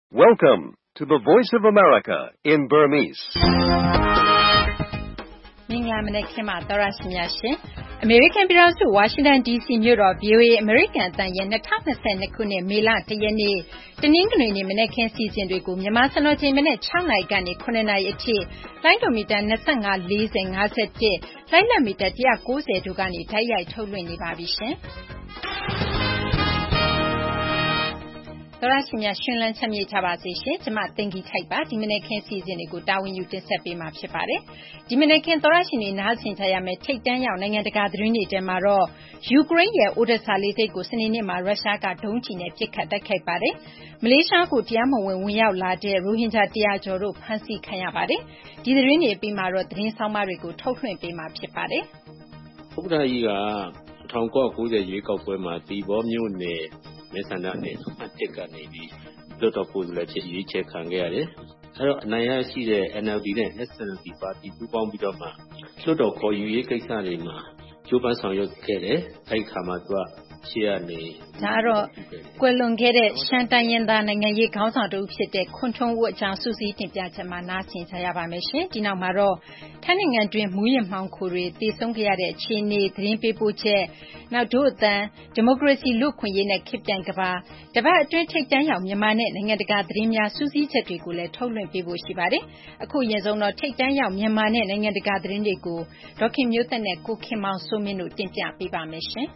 Welcome to the Voice of America in Burmese. မင်္ဂလာမနက်ခင်းပါသောရရှိများရှင်။ American ပြည်ထောင်စု Washington DC မြို့တော် VOA American အသံရဲ့2022ခုနှစ်မေလ1ရက်နေ့တနင်္ဂနွေနေ့မနက်ခင်းစီစဉ်တွေကိုမြန်မာစံတော်ချိန်မနက်6နာရီကနေ9နာရီအထိလိုင်းဒိုမီတာ25 40 51လိုင်းလံမီတာ190တို့ကနေဓာတ်ရိုက်ထုတ်လွှင့်နေပါပြီရှင်။သောရရှိများရှင်လန်းချမ်းမြေ့ကြပါစေရှင်ကျမတင်ကြီးထိုက်ပါဒီမနေ့ခင်းစီစဉ်တွေကိုတာဝန်ယူတင်ဆက်ပေးမှာဖြစ်ပါတယ်ဒီမနေ့ခင်းသောရရှိနေနားဆင်ကြရမယ်ထိတ်တန်းရောက်နိုင်ငံတကာသတင်းတွေထဲမှာတော့ယူကရိန်းရဲ့အိုဒက်ဆာလေးစိတ်ကိုစနေနေ့မှာရုရှားကဒုံးကျည်နဲ့ပစ်ခတ်တိုက်ခိုက်ပါတယ်မလေးရှားကိုတရားမဝင်ရောက်လာတဲ့ရိုဟင်ဂျာ100ကျော်တို့ဖမ်းဆီးခံရပါတယ်ဒီသတင်းတွေပြီးမှာတော့သတင်းဆောင်မတွေကိုထုတ်လွှင့်ပေးမှာဖြစ်ပါတယ်ဥက္ကဋ္ဌကြီးက1990ရွေးကောက်ပွဲမှာတီဘောမြို့နယ်မဲဆန္ဒနယ်အမှတ်1ကနေပြီးလွှတ်တော်ကိုယ်စားလှယ်ဖြစ်ရွေးချယ်ခံခဲ့ရတယ်။အဲတော့အနိုင်ရရှိတဲ့ NLD နဲ့ SNLD ပါတီပူးပေါင်းပြီးတော့မှလွှတ်တော်ခေါ်ယူရေးကိစ္စတွေမှာကြိုးပမ်းဆောင်ရွက်ခဲ့တယ်။အဲဒီခါမှာသူကရှေ့ကနေဒါတော့ကွယ်လွန်ခဲ့တဲ့ရှမ်းတိုင်းရင်းသားနိုင်ငံရေးခေါင်းဆောင်တူဖြစ်တဲ့ခွန်ထွန်းဦးအကြောင်းစူးစီးတင်ပြချက်မှာနားဆင်ကြရပါမယ်ရှင်ဒီနောက်မှာတော့ထိုင်းနိုင်ငံတွင်းမူးယစ်မှောင်ခိုတွေတည်ဆုံခဲ့ရတဲ့အခြေအနေသတင်းပေးပို့ချက်နောက်ဒုအသံဒီမိုကရေစီလူ့ခွင့်ရေးနဲ့ခေတ်ပြိုင်ကဘာတပတ်အတွင်းထိပ်တန်းရောက်မြန်မာနဲ့နိုင်ငံတကာသတင်းများစူးစီးချက်တွေကိုလည်းထုတ်လွှင့်ပေးဖို့ရှိပါတယ်အခုရင်ဆုံးတော့ထိပ်တန်းရောက်မြန်မာနဲ့နိုင်ငံတကာသတင်းတွေကိုဒေါခင်မျိုးသက်နဲ့ကိုခင်မောင်စိုးမင်းတို့တင်ပြပေးပါမယ်ရှင်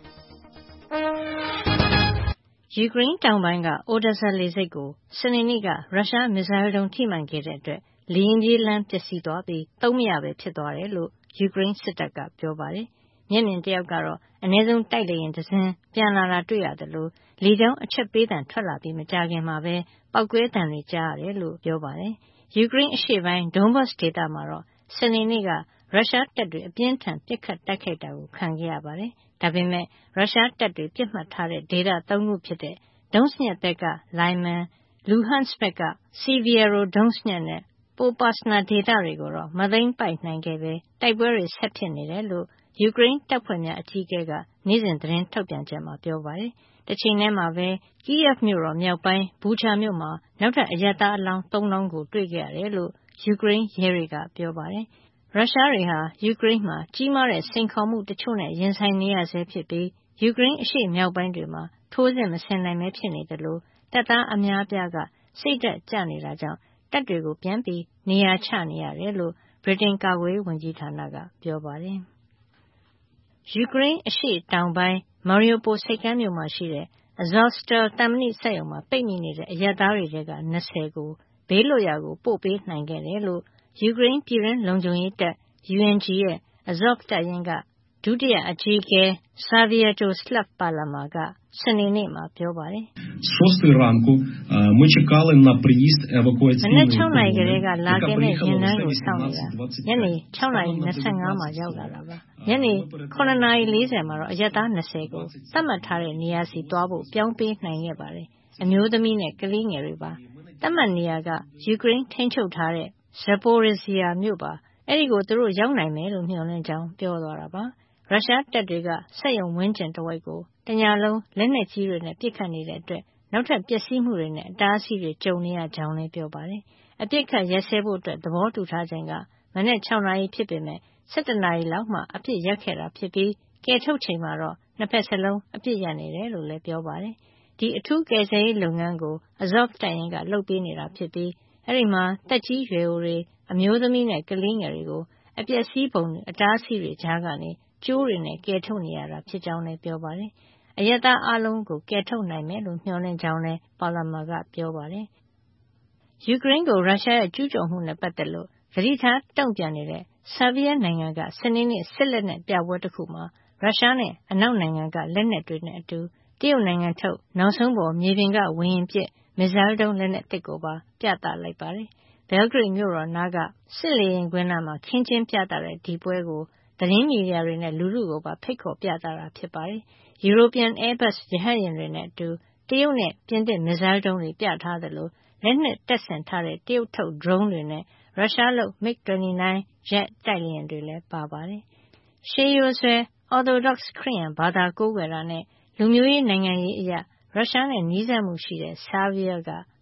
ယူကရိန်းတောင်ပိုင်းကအိုဒက်ဆာလေဆိပ်ကိုစနေနေ့ကရုရှားမစ်ဇိုင်းဒုံးထိမှန်ခဲ့တဲ့အတွက်လေယာဉ်ပြေးလမ်းပျက်စီးသွားပြီးသုံးမရပဲဖြစ်သွားတယ်လို့ယူကရိန်းစစ်တပ်ကပြောပါတယ်။မျက်မြင်တယောက်ကတော့အနည်းဆုံးတိုက်လေယာဉ်တစ်စင်းပြန်လာတာတွေ့ရတယ်လို့လေကြောင်းအချက်ပေးသံထွက်လာပြီးမကြာခင်မှာပဲပောက်ကွဲသံတွေကြားရတယ်လို့ပြောပါတယ်။ယူကရိန်းအရှေ့ပိုင်းဒွန်ဘတ်စ်ဒေသမှာတော့စနေနေ့ကရုရှားတပ်တွေအပြင်းထန်ပစ်ခတ်တိုက်ခိုက်တာကိုခံခဲ့ရပါတယ်။ဒါပေမဲ့ရုရှားတပ်တွေပြစ်မှတ်ထားတဲ့ဒေသ၃ခုဖြစ်တဲ့ဒုံးစညက်ဘက်ကလိုင်မန်လူဟန့်စ်ဘက်ကစီဗီယာရိုဒုံးစညက်နဲ့ပိုပါစနာဒေသတွေကိုတော့မသိမ်းပိုက်နိုင်ခဲ့ပဲတိုက်ပွဲတွေဆက်ဖြစ်နေတယ်လို့ယူကရိန်းတပ်ဖွဲ့များအကြီးအကဲကနေ့စဉ်သတင်းထုတ်ပြန်ချက်မှာပြောပါတယ်။တစ်ချိန်တည်းမှာပဲကီးယက်မြို့တော်မြောက်ပိုင်းဘူချာမြို့မှာနောက်ထပ်အရပ်သားအလောင်း3လောင်းကိုတွေ့ခဲ့ရတယ်လို့ယူကရိန်းရဲတွေကပြောပါတယ်။ရုရှားတွေဟာယူကရိန်းမှာကြီးမားတဲ့စိန်ခေါ်မှုတချို့နဲ့ရင်ဆိုင်နေရဆဲဖြစ်ပြီးယူကရိန်းအရှေ့မြောက်ပိုင်းတွေမှာထိုးစစ်မဆင်နိုင်ပဲဖြစ်နေတယ်လို့တပ်သားအများအပြားကစိတ်ဓာတ်ကျနေတာကြောင့်တပ်တွေကိုပြန်ပြီးနေရာချနေရတယ်လို့ဗြိတိန်ကာကွယ်ရေးဝန်ကြီးဌာနကပြောပါတယ်။ယူကရိန်းအရှေ့တောင်ပိုင်းမာရီယိုပိုဆိပ်ကမ်းမြို့မှာရှိတဲ့ Azovstal သံမဏိစက်ရုံမှာပိတ်မိနေတဲ့အရပ်သားတွေထဲက20ကိုဘေးလွတ်ရာကိုပို့ပေးနိုင်ခဲ့တယ်လို့ယူကရိန်းပြည်တွင်းလုံခြုံရေးတပ် UNG ရဲ့ Azov တပ်ရင်းကဒုတိယအကြီးအကဲ Sviatoslav Palama ကစနေနေ့မှာပြောပါတယ်။မနက် 6နာရီကလေးကလာခဲ့တဲ့ရင်နှန်းကိုစောင့်နေတာညနေ6နာရီ25မှာရောက်လာတာပါညနေ9နာရီ40မှာတော့အရက်သား20ကိုသတ်မှတ်ထားတဲ့နေရာစီသွားဖို့ပြောင်းပေးနိုင်ခဲ့ပါတယ်အမျိုးသမီးနဲ့ကလေးငယ်တွေပါသတ်မှတ်နေရာကယူကရိန်းထိန်းချုပ်ထားတဲ့ Zaporizhzhia မြို့ပါအဲ့ဒီကိုသူတို့ရောက်နိုင်မယ်လို့မျှော်လင့်ကြောင်းပြောသွားတာပါရုရှားတပ်တွေကစက်ရုံဝင်းကျင်တစ်ဝိုက်ကိုတညလုံးလက်နက်ကြီးတွေနဲ့ပစ်ခတ်နေတဲ့အတွက်နောက်ထပ်ပျက်စီးမှုတွေနဲ့အတားအဆီးတွေကြုံနေရကြောင်းလည်းပြောပါတယ်။အပစ်အခတ်ရပ်စဲဖို့အတွက်သဘောတူထားချိန်ကမနက်6နာရီဖြစ်ပေမဲ့17နာရီလောက်မှအပစ်ရပ်ခဲ့တာဖြစ်ပြီးကယ်ထုတ်ချိန်မှာတော့နှစ်ဖက်စလုံးအပစ်ရပ်နေတယ်လို့လည်းပြောပါတယ်။ဒီအထူးကယ်ဆယ်ရေးလုပ်ငန်းကို Azov တပ်ရင်းကလုပ်ပေးနေတာဖြစ်ပြီးအဲဒီမှာတက်ကြီးရွယ်အိုတွေအမျိုးသမီးနဲ့ကလေးငယ်တွေကိုအပျက်စီးပုံတွေအတားအဆီးတွေကြားကနေကျိုးတွေနဲ့ကယ်ထုတ်နေရတာဖြစ်ကြောင်းလည်းပြောပါတယ်။အရပ်သားအလုံးကိုကယ်ထုတ်နိုင်မယ်လို့မျှော်လင့်ကြောင်းလည်းပါလာမာကပြောပါတယ်။ယူကရိန်းကိုရုရှားရဲ့ကျူးကျော်မှုနဲ့ပတ်သက်လို့သတိထားတုံ့ပြန်နေတဲ့ဆာဗီးယက်နိုင်ငံကစနေနေ့စစ်လက်နက်ပြပွဲတစ်ခုမှာရုရှားနဲ့အနောက်နိုင်ငံကလက်နက်တွေနဲ့အတူတရုတ်နိုင်ငံထုတ်နောက်ဆုံးပေါ်မြေပြင်ကဝေဟင်ပစ်မစ်ဇိုင်းဒုံးလက်နက်သစ်ကိုပါပြသလိုက်ပါတယ်။ဘဲလ်ဂရိတ်မြို့တော်နားကစစ်လေယာဉ်ကွင်းနားမှာခင်းကျင်းပြသတဲ့ဒီပွဲကိုသတင်းမီဒီယာတွေနဲ့လူထုကိုပါဖိတ်ခေါ်ပြသတာဖြစ်ပါတယ်။ European Airbus ရဟတ်ယာဉ်တွေနဲ့အတူတရုတ်နဲ့ပြင်သစ်မစ်ဇိုင်းဒုံးတွေပြထားသလိုလက်နက်တပ်ဆင်ထားတဲ့တရုတ်ထုတ်ဒရုန်းတွေနဲ့ရုရှားလုပ် MiG-29 ဂျက်တိုက်လေယာဉ်တွေလည်းပါပါတယ်။ရှေးရိုးစွဲ Orthodox ခရစ်ယာန်ဘာသာကိုးကွယ်တာနဲ့လူမျိုးရေးနိုင်ငံရေးအရရုရှားနဲ့နီးစပ်မှုရှိတဲ့ဆာဗီးယားက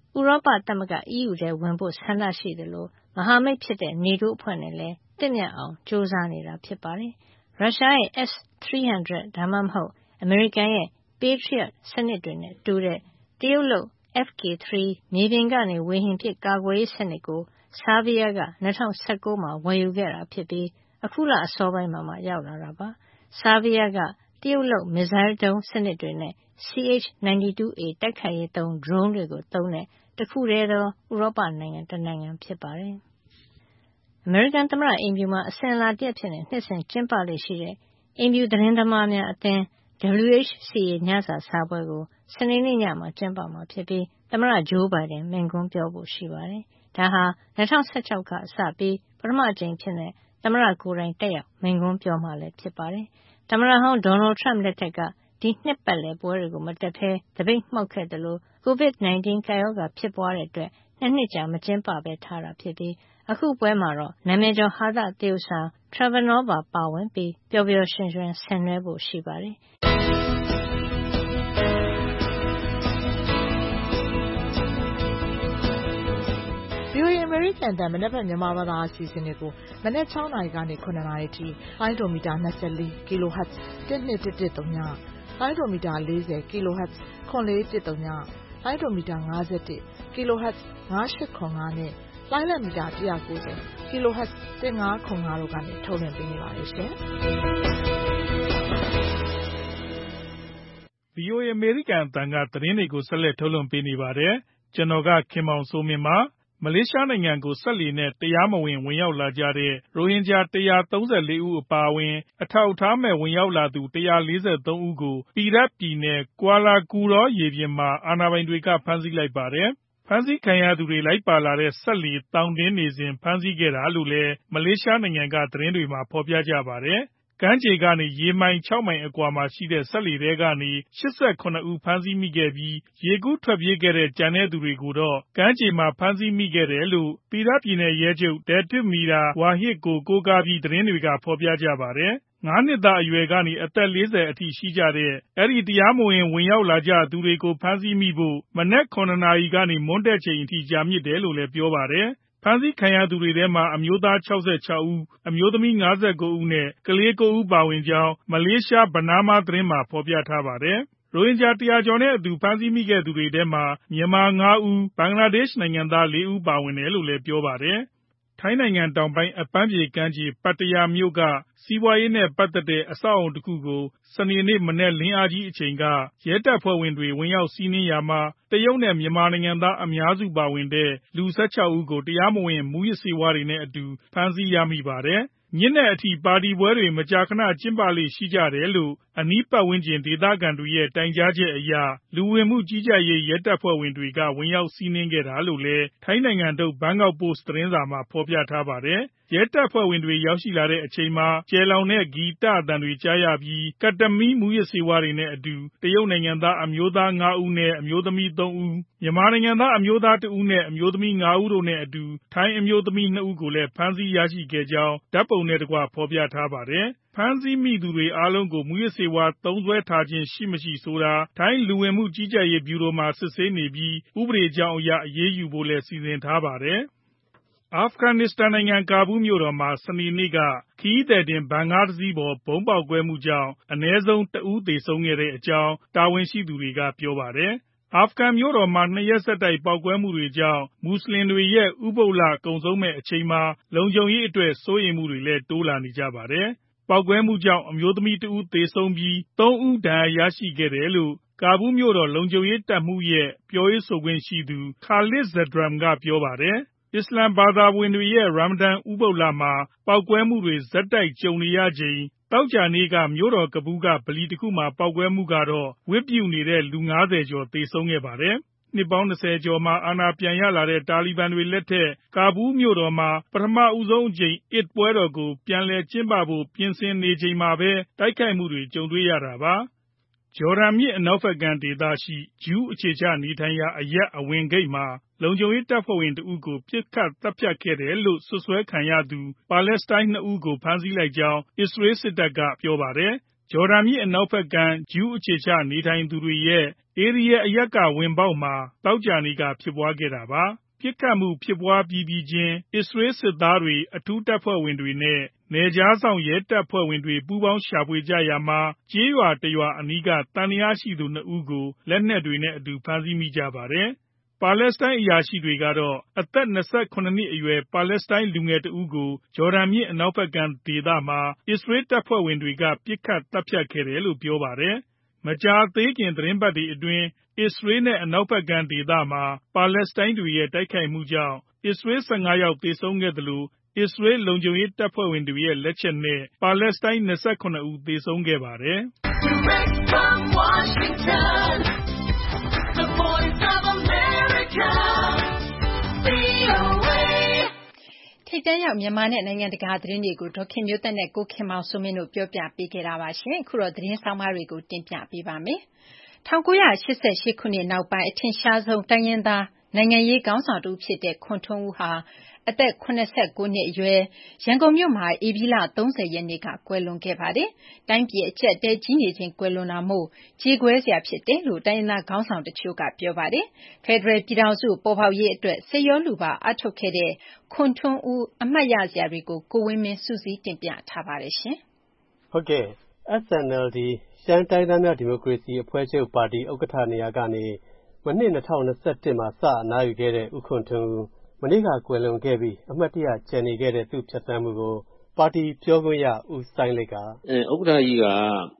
ဥရောပသမဂ္ဂ EU ထဲဝင်ဖို့ဆန္ဒရှိသလိုမဟာမိတ်ဖြစ်တဲ့ NATO အဖွဲ့နဲ့လည်းတင့်မြတ်အောင်ကြိုးစားနေတာဖြစ်ပါတယ်။ရုရှားရဲ့ S-300 ဒါမှမဟုတ်အမေရိကန်ရဲ့ Patriot စနစ်တွေနဲ့တူတဲ့တရုတ်လုပ် FK3 မြေပြင်ကနေဝေဟင်ပစ်ကာကွယ်ရေးစနစ်ကိုဆားဗီးယားက2019မှာဝယ်ယူခဲ့တာဖြစ်ပြီးအခုလအစောပိုင်းမှာရောက်လာတာပါ။ဆားဗီးယားကတရုတ်လုပ်မစ်ဇိုင်းဒုံးစနစ်တွေနဲ့ CH-92A တိုက်ခိုက်ရေးသုံး drone တွေကိုသုံးတဲ့တခုတည်းသောဥရောပနိုင်ငံတနိုင်ငံဖြစ်ပါတယ်။အမေရိကန်သမ္မတအိမ်ဖြူမှာအစဉ်အလာတရက်ဖြစ်နှစ်စဉ်ကျင်းပလေ့ရှိတဲ့အိမ်ဖြူသတင်းသမားများအသင်း WHCA ညစာစားပွဲကိုစနေနေ့ညမှာကျင်းပမှာဖြစ်ပြီးသမ္မတဂျိုးဘိုင်ဒန်မိန့်ခွန်းပြောဖို့ရှိပါတယ်။ဒါဟာ2016ကစပြီးပထမအကြိမ်ဖြစ်သမ္မတကိုယ်တိုင်တက်ရောက်မိန့်ခွန်းပြောမှာလည်းဖြစ်ပါတယ်။သမ္မတဟောင်းဒေါ်နယ်ထရမ့်လက်ထက်ကဒီနှစ်ပတ်လည်ပွဲတွေကိုမတက်ဘဲသပိတ်မှောက်ခဲ့တယ်လို့ COVID-19 ကပ်ရောဂါဖြစ်ပွားတဲ့အတွက်2 နှစ်ကြာမကျင်းပဘဲထားတာဖြစ်ပြီးအခုပွဲမှာတော့နာမည်ကျော်ဟာသသရုပ်ဆောင် Trevor Noah ပါဝင်ပြီးပျော်ပျော်ရွှင်ရွှင်ဆင်နွှဲဖို့ရှိပါတယ်။ VOA အမေရိကန်တန်မနက်ဖြန်မြန်မာဘာသာအစီအစဉ်တွေကိုမနက်6နာရီကနေ9နာရီထိလိုင်းဒိုမီတာ24 kHz 1211 ညလိုင်းဒိုမီတာ40 kHz 9410ညလိုင်းဒိုမီတာ51 kHz 9805နဲ့လိုင်းလံမီတာ190 kHz 1505တို့ကနေထုတ်လွှင့်ပေးနေပါတယ်ရှင်။ VOA အမေရိကန်အသံကသတင်းတွေကိုဆက်လက်ထုတ်လွှင့်ပေးနေပါတယ်။ကျွန်တော်ကခင်မောင်စိုးမင်းပါ။မလေးရှားနိုင်ငံကိုစက်လှေနဲ့တရားမဝင်ဝင်ရောက်လာကြတဲ့ရိုဟင်ဂျာ134ဦးအပါအဝင်အထောက်အထားမဲ့ဝင်ရောက်လာသူ143ဦးကိုပီရတ်ပြည်နယ်ကွာလာကူရောရေပြင်မှာအာဏာပိုင်တွေကဖမ်းဆီးလိုက်ပါတယ်။ဖမ်းဆီးခံရသူတွေလိုက်ပါလာတဲ့စက်လှေသောင်တင်နေစဉ်ဖမ်းဆီးခဲ့တာလို့လည်းမလေးရှားနိုင်ငံကသတင်းတွေမှာဖော်ပြကြပါတယ်။ကမ်းခြေကနေရေမိုင်6မိုင်အကွာမှာရှိတဲ့စက်လှေထဲကနေ88ဦးဖမ်းဆီးမိခဲ့ပြီးရေကူးထွက်ပြေးခဲ့တဲ့ကျန်တဲ့သူတွေကိုတော့ကမ်းခြေမှာဖမ်းဆီးမိခဲ့တယ်လို့ပီရတ်ပြည်နယ်ရဲချုပ်ဒက်တစ်မီရာဝါဟစ်ကိုကိုးကားပြီးသတင်းတွေကဖော်ပြကြပါတယ်။5နှစ်သားအရွယ်ကနေအသက်40အထိရှိကြတဲ့အဲဒီတရားမဝင်ဝင်ရောက်လာကြသူတွေကိုဖမ်းဆီးမိဖို့မနက်9နာရီကနေမွန်းတည့်ချိန်အထိကြာမြင့်တယ်လို့လည်းပြောပါတယ်။ဖမ်းဆီးခံရသူတွေထဲမှာအမျိုးသား66ဦးအမျိုးသမီး59ဦးနဲ့ကလေး9ဦးပါဝင်ကြောင်းမလေးရှားဘနားမားသတင်းမှာဖော်ပြထားပါတယ်။ရိုဟင်ဂျာ100ကျော်နဲ့အတူဖမ်းဆီးမိခဲ့သူတွေထဲမှာမြန်မာ5ဦးဘင်္ဂလားဒေ့ရှ်နိုင်ငံသား4ဦးပါဝင်တယ်လို့လည်းပြောပါတယ်။ထိုင်းနိုင်ငံတောင်ပိုင်းအပန်းဖြေကမ်းခြေပတ်တယာမြို့ကစီးပွားရေးနဲ့ပတ်သက်တဲ့အဆောက်အအုံတစ်ခုကိုစနေနေ့မနက်လင်းအားကြီးအချိန်ကရဲတပ်ဖွဲ့ဝင်တွေဝင်ရောက်စီးနင်းရာမှာတရုတ်နဲ့မြန်မာနိုင်ငံသားအများစုပါဝင်တဲ့လူ16ဦးကိုတရားမဝင်မူးယစ်ဆေးဝါးတွေနဲ့အတူဖမ်းဆီးရမိပါတယ်။ညနေအထိပါတီပွဲတွေမကြာခဏကျင်းပလေ့ရှိကြတယ်လို့အနီးပတ်ဝန်းကျင်ဒေသခံတွေရဲ့တိုင်ကြားချက်အရလူဝင်မှုကြီးကြပ်ရေးရဲတပ်ဖွဲ့ဝင်တွေကဝင်ရောက်စီးနင်းခဲ့တာလို့လည်းထိုင်းနိုင်ငံထုတ်ဘန်ကောက်ပို့စ်သတင်းစာမှာဖော်ပြထားပါတယ်။ရဲတပ်ဖွဲ့ဝင်တွေရောက်ရှိလာတဲ့အချိန်မှာကျယ်လောင်တဲ့ဂီတအသံတွေကြားရပြီးကတမီမူးယစ်ဆေးဝါးတွေနဲ့အတူတရုတ်နိုင်ငံသားအမျိုးသား5ဦးနဲ့အမျိုးသမီး3ဦးမြန်မာနိုင်ငံသားအမျိုးသား1ဦးနဲ့အမျိုးသမီး5ဦးတို့နဲ့အတူထိုင်းအမျိုးသမီး2ဦးကိုလည်းဖမ်းဆီးရရှိခဲ့ကြောင်းဓာတ်ပုံနဲ့တကွဖော်ပြထားပါတယ်။ဖမ်းဆီးမိသူတွေအားလုံးကိုမူးယစ်ဆေးဝါးသုံးစွဲထားခြင်းရှိမရှိဆိုတာထိုင်းလူဝင်မှုကြီးကြပ်ရေးဗျူရိုမှာစစ်ဆေးနေပြီးဥပဒေကြောင်းအရအရေးယူဖို့လည်းစီစဉ်ထားပါတယ်။အာဖဂန်နစ္စတန်နိုင်ငံကာဘူးမြို့တော်မှာစနေနေ့ကခရီးသည်တင်ဗန်ကားတစ်စီးပေါ်ဗုံးပေါက်ကွဲမှုကြောင့်အနည်းဆုံး1ဦးသေဆုံးခဲ့တဲ့အကြောင်းတာဝန်ရှိသူတွေကပြောပါတယ်။အာဖဂန်မြို့တော်မှာ2ရက်ဆက်တိုက်ပေါက်ကွဲမှုတွေကြောင့်မွတ်စလင်တွေရဲ့ဥပုသ်လကုန်ဆုံးမယ့်အချိန်မှာလုံခြုံရေးအတွက်စိုးရိမ်မှုတွေလည်းတိုးလာနေကြပါတယ်။ပေါက်ကွဲမှုကြောင့်အမျိုးသမီး1ဦးသေဆုံးပြီး3ဦးဒဏ်ရာရရှိခဲ့တယ်လို့ကာဘူးမြို့တော်လုံခြုံရေးတပ်မှူးရဲ့ပြောရေးဆိုခွင့်ရှိသူ Khalid Zadran ကပြောပါတယ်။အစ္စလာမ်ဘာသာဝင်တွေရဲ့ရာမဒန်ဥပုသ်လမှာပေါက်ကွဲမှုတွေဆက်တိုက်ကြုံနေရချိန်သောကြာနေ့ကမြို့တော်ကဘူးကဗလီတစ်ခုမှာပေါက်ကွဲမှုကတော့ဝတ်ပြုနေတဲ့လူ50ကျော်သေဆုံးခဲ့ပါတယ်။နှစ်ပေါင်း20ကျော်မှာအာဏာပြန်ရလာတဲ့တာလီဘန်တွေလက်ထက်ကာဘူးမြို့တော်မှာပထမဆုံးအကြိမ်အစ်ပွဲတော်ကိုပြန်လည်ကျင်းပဖို့ပြင်ဆင်နေချိန်မှာပဲတိုက်ခိုက်မှုတွေကြုံတွေ့ရတာပါ။ဂျော်ဒန်မြစ်အနောက်ဘက်ကမ်းဒေသရှိဂျူးအခြေချနေထိုင်ရာအရပ်အဝင်ဂိတ်မှာလုံခြုံရေးတပ်ဖွဲ့ဝင်တဦးကိုပစ်ခတ်သတ်ဖြတ်ခဲ့တယ်လို့စွပ်စွဲခံရသူပါလက်စတိုင်း2ဦးကိုဖမ်းဆီးလိုက်ကြောင်းအစ္စရေးစစ်တပ်ကပြောပါတယ်။ဂျော်ဒန်မြစ်အနောက်ဘက်ကမ်းဂျူးအခြေချနေထိုင်သူတွေရဲ့ဧရိယာအရပ်ကဝင်ပေါက်မှာသောကြာနေ့ကဖြစ်ပွားခဲ့တာပါပစ်ခတ်မှုဖြစ်ပွားပြီးချင်းအစ္စရေးစစ်သားတွေအထူးတပ်ဖွဲ့ဝင်တွေနဲ့နယ်ခြားစောင့်ရဲတပ်ဖွဲ့ဝင်တွေပူးပေါင်းရှာဖွေကြရာမှာကျေးရွာတစ်ရွာအနီးကသံသယရှိသူ 2 ဦးကိုလက်နက်တွေနဲ့အတူဖမ်းဆီးမိကြပါတယ်ပါလက်စတိုင်းအရာရှိတွေကတော့အသက်28နှစ်အရွယ်ပါလက်စတိုင်းလူငယ်တစ်ဦးကိုဂျော်ဒန်မြစ်အနောက်ဘက်ကမ်းဒေသမှာအစ္စရေးတပ်ဖွဲ့ဝင်တွေကပစ်ခတ်သတ်ဖြတ်ခဲ့တယ်လို့ပြောပါတယ်မကြာသေးခင်သီတင်းပတ်တွေအတွင်းအစ္စရေးနဲ့အနောက်ဘက်ကမ်းဒေသမှာပါလက်စတိုင်းတွေရဲ့တိုက်ခိုက်မှုကြောင့်အစ္စရေး15ယောက်သေဆုံးခဲ့သလိုအစ္စရေးလုံခြုံရေးတပ်ဖွဲ့ဝင်တွေရဲ့လက်ချက်နဲ့ပါလက်စတိုင်း28ဦးသေဆုံးခဲ့ပါတယ်ထိပ်တန်းရောက်မြန်မာနဲ့နိုင်ငံတကာသတင်းတွေကိုဒေါ်ခင်မျိုးသက်နဲ့ကိုခင်မောင်စိုးမင်းတို့ပြောပြပေးခဲ့တာပါရှင်အခုတော့သတင်းဆောင်မတွေကိုတင်ပြပေးပါမယ်1988ခုနှစ်နောက်ပိုင်းအထင်ရှားဆုံးတိုင်းရင်းသားနိုင်ငံရေးခေါင်းဆောင်တူဖြစ်တဲ့ခွန်ထွန်းဦးဟာအသက်89နှစ်အရွယ်ရန်ကုန်မြို့မှာဧပြီလ30ရက်နေ့ကကွယ်လွန်ခဲ့ပါတယ်။တိုင်းပြည်အကျပ်တဲကြီးနေခြင်းကွယ်လွန်တာမို့ကြေကွဲစရာဖြစ်တယ်လို့တိုင်းရင်းသားခေါင်းဆောင်တချို့ကပြောပါတယ်။ဖက်ဒရယ်ပြည်ထောင်စုပေါ်ပေါက်ရေးအတွက်စိတ်ရောလူပါအထောက်ခဲ့တဲ့ခွန်ထွန်းဦးအမှတ်ရစရာတွေကိုကိုဝင်းမင်းစုစည်းတင်ပြထားပါတယ်ရှင်။ဟုတ်ကဲ့ SNLD ရှမ်းတိုင်းသားများဒီမိုကရေစီအဖွဲ့ချုပ်ပါတီဥက္ကဋ္ဌနေရာကနေမနှစ်2021မှာစအနားယူခဲ့တဲ့ဦးခွန်ထွန်းဦးမနေ့ကကွယ်လွန်ခဲ့ပြီးအမှတ်တရကျန်နေခဲ့တဲ့သူ့ဖြတ်သန်းမှုကိုပါတီပြောခွင့်ရဦးစိုင်းလိတ်ကဥက္ကဋ္ဌကြီးက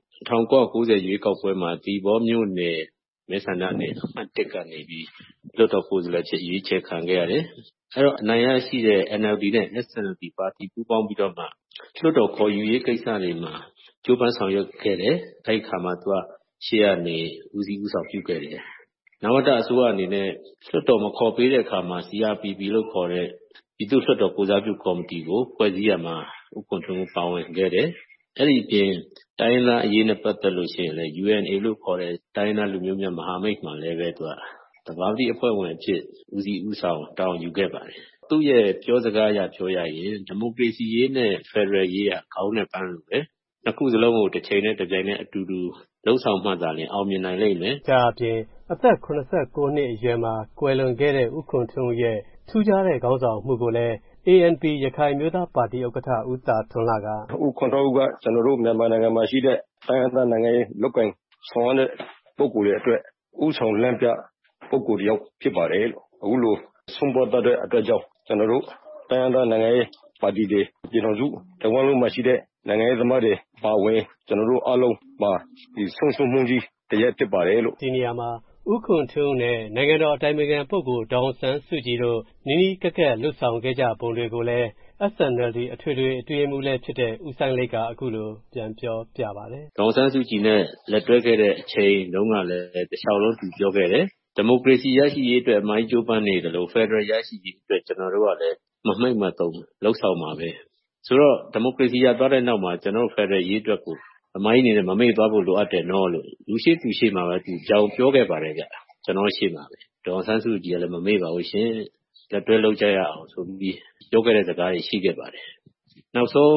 1990ရွေးကောက်ပွဲမှာဒီဘောမြို့နယ်မဲဆန္ဒနယ်အမှတ်1ကနေပြီးလွှတ်တော်ကိုယ်စားလှယ်ဖြစ်ရွေးချယ်ခံခဲ့ရတယ်။အဲ့တော့အနိုင်ရရှိတဲ့ NLD နဲ့ SNLD ပါတီပူးပေါင်းပြီးတော့မှလွှတ်တော်ခေါ်ယူရေးကိစ္စတွေမှာကြိုးပမ်းဆောင်ရွက်ခဲ့တယ်။အဲ့ဒီခါမှာသူကရှေ့ကနေဦးစီးဦးဆောင်ပြုခဲ့တယ်။နဝတအစိုးရအနေနဲ့လွှတ်တော်မခေါ်ပေးတဲ့အခါမှာ CRPP လို့ခေါ်တဲ့ပြည်သူ့လွှတ်တော်ကိုယ်စားပြုကော်မတီကိုဖွဲ့စည်းရမှာဦးခွန်ထွန်းဦးပါဝင်ခဲ့တယ်။အဲ့ဒီအပြင်တိုင်းရင်းသားအရေးနဲ့ပတ်သက်လို့ရှိရင်လည်း UNA လို့ခေါ်တဲ့တိုင်းရင်းသားလူမျိုးများမဟာမိတ်မှာလည်းပဲသူကသဘာဝတိအဖွဲ့ဝင်အဖြစ်ဦးစီးဦးဆောင်တာဝန်ယူခဲ့ပါတယ်။သူ့ရဲ့ပြောစကားအရပြောရရင်ဒီမိုကရေစီရေးနဲ့ဖက်ဒရယ်ရေးကခေါင်းနဲ့ပန်းလို့ပဲနှစ်ခုစလုံးကိုတစ်ချိန်နဲ့တစ်ပြိုင်နဲ့အတူတူလှုပ်ဆောင်မှသာလျှင်အောင်မြင်နိုင်လိမ့်မယ်။ဒါအပြင်အသက်89နှစ်အရွယ်မှာကွယ်လွန်ခဲ့တဲ့ဦးခွန်ထွန်းဦးရဲ့ထူးခြားတဲ့ခေါင်းဆောင်မှုကိုလည်း ANP ရခိုင်မျိုးသားပါတီဥက္ကဋ္ဌဦးသာထွန်းလှကဦးခွန်ထွန်းဦးကကျွန်တော်တို့မြန်မာနိုင်ငံမှာရှိတဲ့တိုင်းရင်းသားနိုင်ငံရေးလုပ်ကိုင်ဆောင်တဲ့ပုဂ္ဂိုလ်တွေအတွက်ဦးဆောင်လမ်းပြပုဂ္ဂိုလ်တယောက်ဖြစ်ပါတယ်လို့အခုလိုဆုံးပေါ်တဲ့အတွက်ကြောင့်ကျွန်တော်တို့တိုင်းရင်းသားနိုင်ငံရေးပါတီတွေပြည်ထောင်စုတဝန်းလုံးမှာရှိတဲ့နိုင်ငံရေးသမားတွေပါဝင်ကျွန်တော်တို့အားလုံးမှာဒီဆုံးရှုံးမှုကြီးတရက်ဖြစ်ပါတယ်လို့ဒီနေရာမှာဦးခွန်ထွန်းနဲ့နိုင်ငံတော်အတိုင်ပင်ခံပုဂ္ဂိုလ်ဒေါ်အောင်ဆန်းစုကြည်တို့နီးနီးကပ်ကပ်လှုပ်ဆောင်ခဲ့ကြပုံတွေကိုလည်း SNLD အထွေထွေအတွင်းမှုလည်းဖြစ်တဲ့ဦးစိုင်းလိတ်ကအခုလိုပြန်ပြောပြပါတယ်ဒေါ်အောင်ဆန်းစုကြည်နဲ့လက်တွဲခဲ့တဲ့အချိန်တုန်းကလည်းတခြားလုံးသူပြောခဲ့တယ်ဒီမိုကရေစီရရှိရေးအတွက်အမိုင်းကြိုးပမ်းနေတယ်လို့ဖက်ဒရယ်ရရှိရေးအတွက်ကျွန်တော်တို့ကလည်းမမှိတ်မတုံလှုပ်ဆောင်မှာပဲဆိုတော့ဒီမိုကရေစီရသွားတဲ့နောက်မှာကျွန်တော်တို့ဖက်ဒရယ်ရေးအတွက်ကိုအမိုင်းအနေနဲ့မမေ့သွားဖို့လိုအပ်တယ်နော်လို့လူရှိသူရှိမှာပဲသူကြောင်ပြောခဲ့ပါတယ်ဗျကျွန်တော်ရှိမှာပဲဒေါ်အောင်ဆန်းစုကြည်ကလည်းမမေ့ပါဘူးရှင်လက်တွဲလုပ်ကြရအောင်ဆိုပြီးပြောခဲ့တဲ့စကားတွေရှိခဲ့ပါတယ်နောက်ဆုံး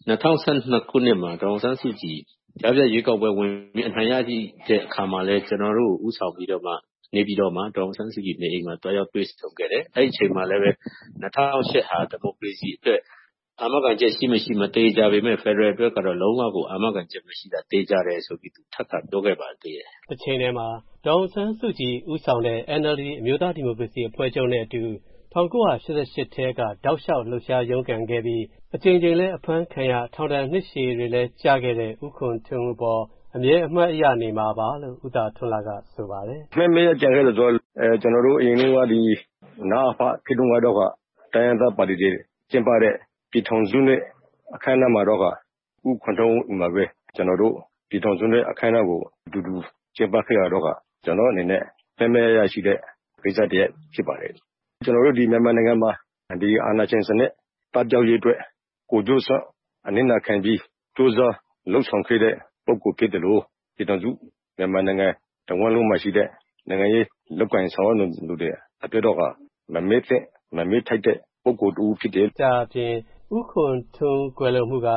2012ခုနှစ်မှာဒေါ်အောင်ဆန်းစုကြည်ကြားပြရွေးကောက်ပွဲဝင်အနိုင်ရရှိတဲ့အခါမှာလဲကျွန်တော်တို့ဥဆောင်ပြီးတော့မှနေပြီးတော့မှဒေါ်အောင်ဆန်းစုကြည်နေအိမ်မှာတွားရောက်တွေ့ဆုံခဲ့တယ်အဲ့ဒီအချိန်မှာလည်းပဲ2008ဟာဒီမိုကရေစီအတွက်အာမခံချက်ရှိမရှိမသေးကြပေမဲ့ဖက်ဒရယ်အတွက်ကတော့လုံးဝကိုအာမခံချက်မရှိတာတေးကြတယ်ဆိုပြီးသူထပ်ခါပြောခဲ့ပါသေးတယ်။တစ်ချိန်တည်းမှာဒေါ်အောင်ဆန်းစုကြည်ဦးဆောင်တဲ့ NLD အမျိုးသားဒီမိုကရေစီအဖွဲ့ချုပ်နဲ့အတူ1988ထဲကတောက်လျှောက်လှုပ်ရှားရုန်းကန်ခဲ့ပြီးအကြိမ်ကြိမ်လဲအဖမ်းခံရထောင်ဒဏ်နှစ်ရှည်တွေလဲကြားခဲ့တဲ့ဦးခွန်ထွန်းဦးပေါ်အမြဲအမှတ်ရနေမှာပါလို့ဦးသာထွန်းလာကဆိုပါတယ်။မှတ်ရကြခဲ့လို့ဆိုကျွန်တော်တို့အရင်ကဒီနာဖခေတုံးကတော့တိုင်းရင်းသားပါတီတွေကျင်းပတဲ့ပြည်ထောင်စုနဲ့အခမ်းအနားမှာတော့ဦးခွန်ထွန်းဦးမှာပဲကျွန်တော်တို့ပြည်ထောင်စုနဲ့အခမ်းအနားကိုအတူတူကျင်းပခဲ့ရတော့ကျွန်တော်အနေနဲ့မှတ်ရရှိတဲ့ကိစ္စတည်းဖြစ်ပါတယ်ကျွန်တော်တို့ဒီမြန်မာနိုင်ငံမှာဒီအာဏာရှင်စနစ်တပ်ကြောက်ရေးအတွက်ကိုကြိုးစားအနစ်နာခံပြီးကြိုးစားလှုပ်ဆောင်ခဲ့တဲ့ပုဂ္ဂိုလ်ဖြစ်တယ်လို့ပြည်ထောင်စုမြန်မာနိုင်ငံတဝန်းလုံးမှာရှိတဲ့နိုင်ငံရေးလုပ်ကိုင်ဆောင်ရွက်သူတွေအတွက်တော့မမေ့ထိုက်တဲ့ပုဂ္ဂိုလ်တူဖြစ်တယ်။ဒါအပြင်ဦးခွန်ထွန်းကွယ်လွန်မှုက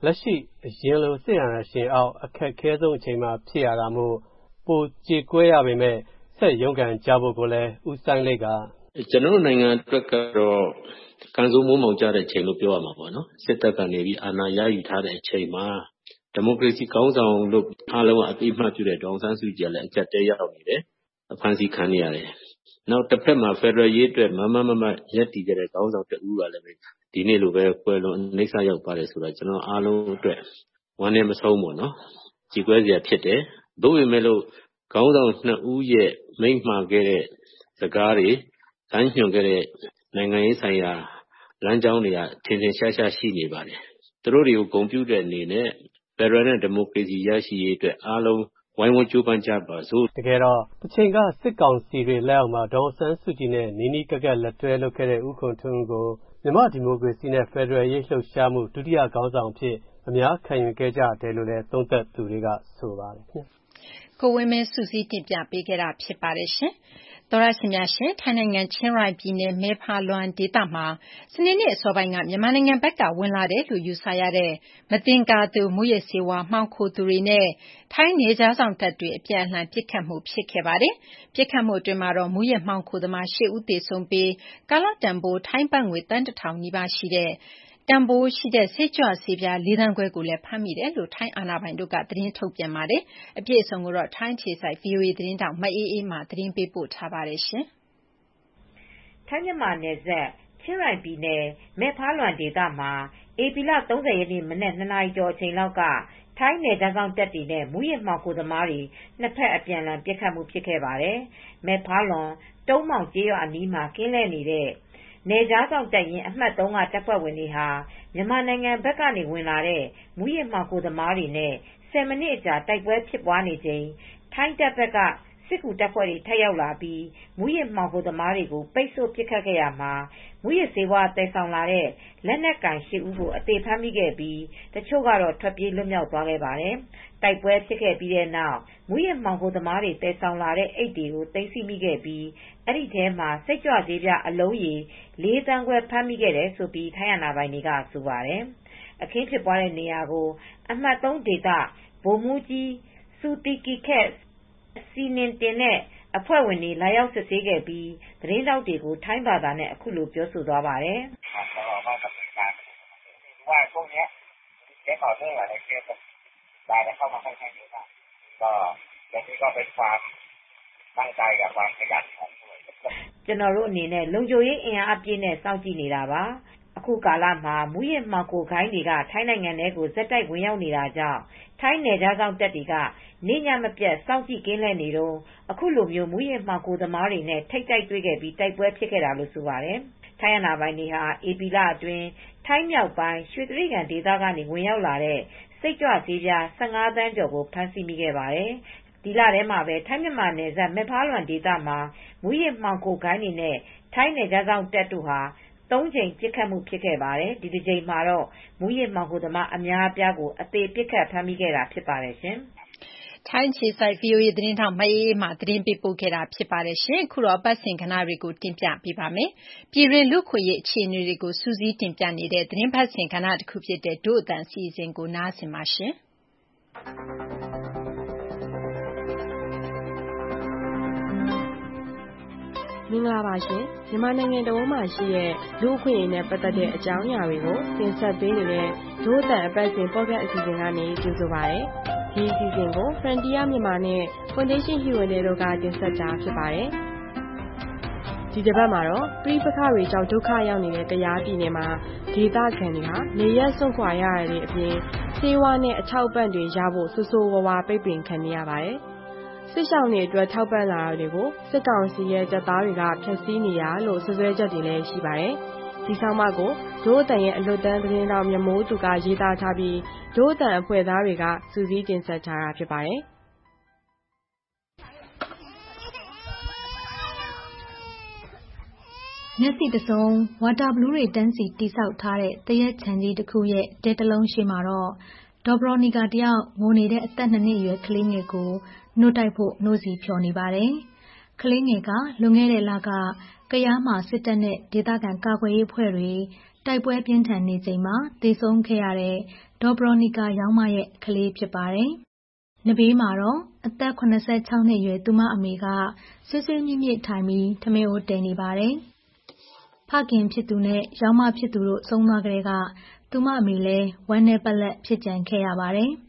လက်ရှိအရင်လိုစစ်အာဏာရှင်အောက်အခက်ခဲဆုံးအချိန်မှာဖြစ်ရတာမို့ပိုကြေကွဲရပေမဲ့ဆက်ရုန်းကန်ကြဖို့ကိုလည်းဦးဆိုင်လိတ်ကကျွန်တော်နိုင်ငံအတွက်ကတော့ကန်ဆိုးမိုးမောင်ကြတဲ့အချိန်လို့ပြောရမှာပေါ့နော်စစ်တပ်ကနေပြီးအာဏာရယူထားတဲ့အချိန်မှာဒီမိုကရေစီကောင်းဆောင်လို့အားလုံးအသိအမှတ်ပြုတဲ့ဒေါအောင်ဆန်းစုကြည်လည်းအကြက်တဲရောက်နေတယ်အဖမ်းဆီးခံရတယ်နောက်တစ်ဖက်မှာဖက်ဒရယ်ရေးအတွက်မမရက်တည်ကြတဲ့ကောင်းဆောင်တဦးကလည်းဒီနေ့လိုပဲကွယ်လွန်နှိမ့်ဆရောက်ပါတယ်ဆိုတော့ကျွန်တော်အားလုံးအတွက်ဝမ်းနဲ့မဆုံးပေါ့နော်ကြည်ကွဲစရာဖြစ်တယ်သို့ပေမဲ့လို့ခေါင်းဆောင်နှစ်ဦးရဲ့မိန့်မှာခဲ့တဲ့စကားတွေလမ်းညွှန်ခဲ့တဲ့နိုင်ငံရေးဆိုင်ရာလမ်းကြောင်းတွေကထင်ထင်ရှားရှားရှိနေပါတယ်သူတို့တွေကိုဂုဏ်ပြုတဲ့အနေနဲ့ဖက်ဒရယ်နဲ့ဒီမိုကရေစီရရှိရေးအတွက်အားလုံးဝိုင်းဝန်းကြိုးပမ်းကြပါစို့တကယ်တော့တစ်ချိန်ကစစ်ကောင်စီတွေလက်အောက်မှာဒေါ်အောင်ဆန်းစုကြည်နဲ့နီးနီးကပ်ကပ်လက်တွဲလုပ်ခဲ့တဲ့ဦးခွန်ထွန်းကိုမြန်မာဒီမိုကရေစီနဲ့ဖက်ဒရယ်ရေးလှုပ်ရှားမှုဒုတိယခေါင်းဆောင်အဖြစ်အများခံယူခဲ့ကြတယ်လို့လည်းသုံးသပ်သူတွေကဆိုပါတယ်ခင်ဗျကိုဝင်းမင်းစုစည်းတင်ပြပေးခဲ့တာဖြစ်ပါတယ်ရှင်သောရရှင်များရှင်ထိုင်းနိုင်ငံချင်းရိုင်ပြည်နယ်မဲဖာလွမ်ဒေသမှာစနေနေ့အစောပိုင်းကမြန်မာနိုင်ငံဘက်ကဝင်လာတယ်လို့ယူဆရတဲ့မသင်္ကာသူမူရစေဝါမှောင်ခိုသူတွေနဲ့ထိုင်းနေကြားဆောင်တပ်တွေအပြန်အလှန်ပစ်ခတ်မှုဖြစ်ခဲ့ပါတယ်ပစ်ခတ်မှုအတွင်းမှာတော့မူရမှောင်ခိုသမား၈ဦးသေဆုံးပြီးကာလတန်ဖိုးထိုင်းဘတ်ငွေတန်း1000နီးပါးရှိတဲ့တန်ဖိုးရှိတဲ့စိတ်ကြွဆေးပြား4သန်းခွဲကိုလည်းဖမ်းမိတယ်လို့ထိုင်းအာဏာပိုင်တို့ကသတင်းထုတ်ပြန်ပါတယ်။အပြည့်အစုံကိုတော့ထိုင်းခြေစိုက် VOA သတင်းတောက်မအေးအေးမှသတင်းပေးပို့ထားပါတယ်ရှင်။ထိုင်းမြန်မာနယ်စပ်ချင်းရိုင်ပြည်နယ်မဲဖာလွမ်ဒေသမှာဧပြီလ30ရက်နေ့မနက်2နာရီကျော်အချိန်လောက်ကထိုင်းနယ်သားဆောင်တပ်တွေနဲ့မူရမှောင်ခိုသမားတွေနှစ်ဖက်အပြန်အလှန်ပစ်ခတ်မှုဖြစ်ခဲ့ပါတယ်။မဲဖာလွမ်တုံးမောင်ကျေးရွာအနီးမှာကင်းလှည့်နေတဲ့နယ်ကြားဆောင်တပ်ရင်းအမှတ်3ကတပ်ဖွဲ့ဝင်တွေဟာမြန်မာနိုင်ငံဘက်ကနေဝင်လာတဲ့မူရမှောင်ခိုသမားတွေနဲ့10မိနစ်အကြာတိုက်ပွဲဖြစ်ပွားနေချိန်ထိုင်းတပ်ဘက်ကစစ်ကူတပ်ဖွဲ့တွေထပ်ရောက်လာပြီးမူရမှောင်ခိုသမားတွေကိုပိတ်ဆို့ပစ်ခတ်ခဲ့ရမှာမူရစေဝါတည်ဆောင်လာတဲ့လက်နက်ကင်၈ဦးကိုအသေးဖမ်းမိခဲ့ပြီးတချို့ကတော့ထွက်ပြေးလွတ်မြောက်သွားခဲ့ပါတယ်။တိုက်ပွဲဖြစ်ခဲ့ပြီးတဲ့နောက်မူရမှောင်ခိုသမားတွေတည်ဆောင်လာတဲ့အိတ်တွေကိုသိမ်းဆည်းမိခဲ့ပြီးအဲ့ဒီထဲမှာစိတ်ကြွဆေးပြားအလုံးရေ4သန်းခွဲဖမ်းမိခဲ့တယ်လို့ထိုင်းအာဏာပိုင်တွေကဆိုပါတယ်။အခင်းဖြစ်ပွားတဲ့နေရာကိုအမှတ်3ဒေသဗိုလ်မှူးကြီးစူတီကီခက်စီနင်တင်နဲ့အဖွဲ့ဝင်တွေလာရောက်စစ်ဆေးခဲ့ပြီးသတင်းတောက်တွေကိုထိုင်းဘာသာနဲ့အခုလိုပြောဆိုသွားပါတယ်။ကျွန်တော်တို့အနေနဲ့လုံခြုံရေးအင်အားအပြည့်နဲ့စောင့်ကြည့်နေတာပါ။အခုကာလမှာမူရမှောင်ခိုခိုင်းတွေကထိုင်းနိုင်ငံထဲကိုဇက်တိုက်ဝင်ရောက်နေတာကြောင့်ထိုင်းနယ်ခြားစောင့်တပ်တွေကနေ့ညမပြတ်စောင့်ကြည့်ကင်းလှည့်နေတော့အခုလိုမျိုးမူရမှောင်ခိုသမားတွေနဲ့ထိပ်တိုက်တွေ့ခဲ့ပြီးတိုက်ပွဲဖြစ်ခဲ့တာလို့ဆိုပါတယ်။ထိုင်းအာဏာပိုင်တွေဟာဧပြီလအတွင်းထိုင်းမြောက်ပိုင်းရွှေတြိဂံဒေသကနေဝင်ရောက်လာတဲ့စိတ်ကြွဆေးပြား15သန်းကျော်ကိုဖမ်းဆီးမိခဲ့ပါတယ်။ဒီလထဲမှာပဲထိုင်းမြန်မာနယ်စပ်မဲဖာလွမ်ဒေသမှာမူရမှောင်ခိုခိုင်းတွေနဲ့ထိုင်းနယ်ခြားစောင့်တပ်တို့ဟာ3ကြိမ်ပစ်ခတ်မှုဖြစ်ခဲ့ပါတယ်။ဒီတစ်ကြိမ်မှာတော့မူရမှောင်ခိုသမားအများအပြားကိုအသေးပစ်ခတ်ဖမ်းမိခဲ့တာဖြစ်ပါတယ်ရှင်။ထိုင်းခြေစိုက် VOA သတင်းထောက်မအေးအေးမှသတင်းပေးပို့ခဲ့တာဖြစ်ပါတယ်ရှင်။အခုတော့ပတ်စင်ကဏ္ဍတွေကိုတင်ပြပေးပါမယ်။ပြည်တွင်းလူခွေရေးအခြေအနေတွေကိုစူးစီးတင်ပြနေတဲ့သတင်းပတ်စင်ကဏ္ဍတစ်ခုဖြစ်တဲ့ဒို့အတန်စီစဉ်ကိုနားဆင်ပါရှင်။မင်္ဂလာပါရှင်မြန်မာနိုင်ငံတော်မှာရှိတဲ့လူ့အခွင့်အရေးနဲ့ပတ်သက်တဲ့အကြောင်းအရာတွေကိုတင်ဆက်ပေးနေတဲ့ဒို့အတန်အပတ်စဉ်ပေါ့ကတ်အစီအစဉ်ကနေကြိုဆိုပါရစေ။ဒီအစီအစဉ်ကို Frontier မြန်မာနဲ့ Foundation Humanity တို့ကတင်ဆက်တာဖြစ်ပါတယ်။ဒီတစ်ပတ်မှာတော့ပြည်ပခါတွေကြောင့်ဒုက္ခရောက်နေတဲ့တရားပြည်နယ်မှာဒေသခံတွေဟာနေရက်စွန့်ခွာရတဲ့အပြင်ဆေးဝါးနဲ့အထောက်အပံ့တွေရဖို့ဆိုးဆိုးဝါးဝါပိတ်ပင်ခံနေရပါတယ်။စစ်ဆောင်တွေအတွက်ထောက်ပံ့လာတာတွေကိုစစ်ကောင်စီရဲ့တပ်သားတွေကဖျက်ဆီးနေရလို့ဆွဆွဲချက်တွေလည်းရှိပါတယ်။ဒီဆောင်မကိုဒို့အတန်ရဲ့အလွတ်တန်းသတင်းတော်မြမိုးသူကရေးသားထားပြီးဒို့အတန်အဖွဲ့သားတွေကစူးစီးတင်ဆက်ထားတာဖြစ်ပါတယ်။မျက်စိတစုံဝါတာဘလူးတွေတန်းစီတိဆောက်ထားတဲ့တရက်ချန်ကြီးတစ်ခုရဲ့တဲတလုံးရှိမှာတော့ဒေါ်ဘရော်နီကာတယောက်ငိုနေတဲ့အသက်2နှစ်အရွယ်ကလေးငယ်ကိုနှုတ်တိုက်ဖို့နှိုးစီဖြော်နေပါတယ်။ကလေးငယ်ကလွန်ခဲ့တဲ့လကကယားမှာစစ်တပ်နဲ့ဒေသခံကာကွယ်ရေးအဖွဲ့တွေတိုက်ပွဲပြင်းထန်နေချိန်မှာသေဆုံးခဲ့ရတဲ့ဒေါ်ဘရိုနီကာရောင်းမရဲ့ကလေးဖြစ်ပါတယ်။နဘေးမှာတော့အသက် 86 နှစ်အရွယ်သူမအမေကဆွေးဆွေးမြင့်မြင့်ထိုင်ပြီးထမင်းအိုးတည်နေပါတယ်။ဖခင်ဖြစ်သူနဲ့ရောင်းမဖြစ်သူတို့ဆုံးသွားကလေးကသူမအမေလည်းဝမ်းနဲ့ပက်လက်ဖြစ်ကြံခဲ့ရပါတယ်။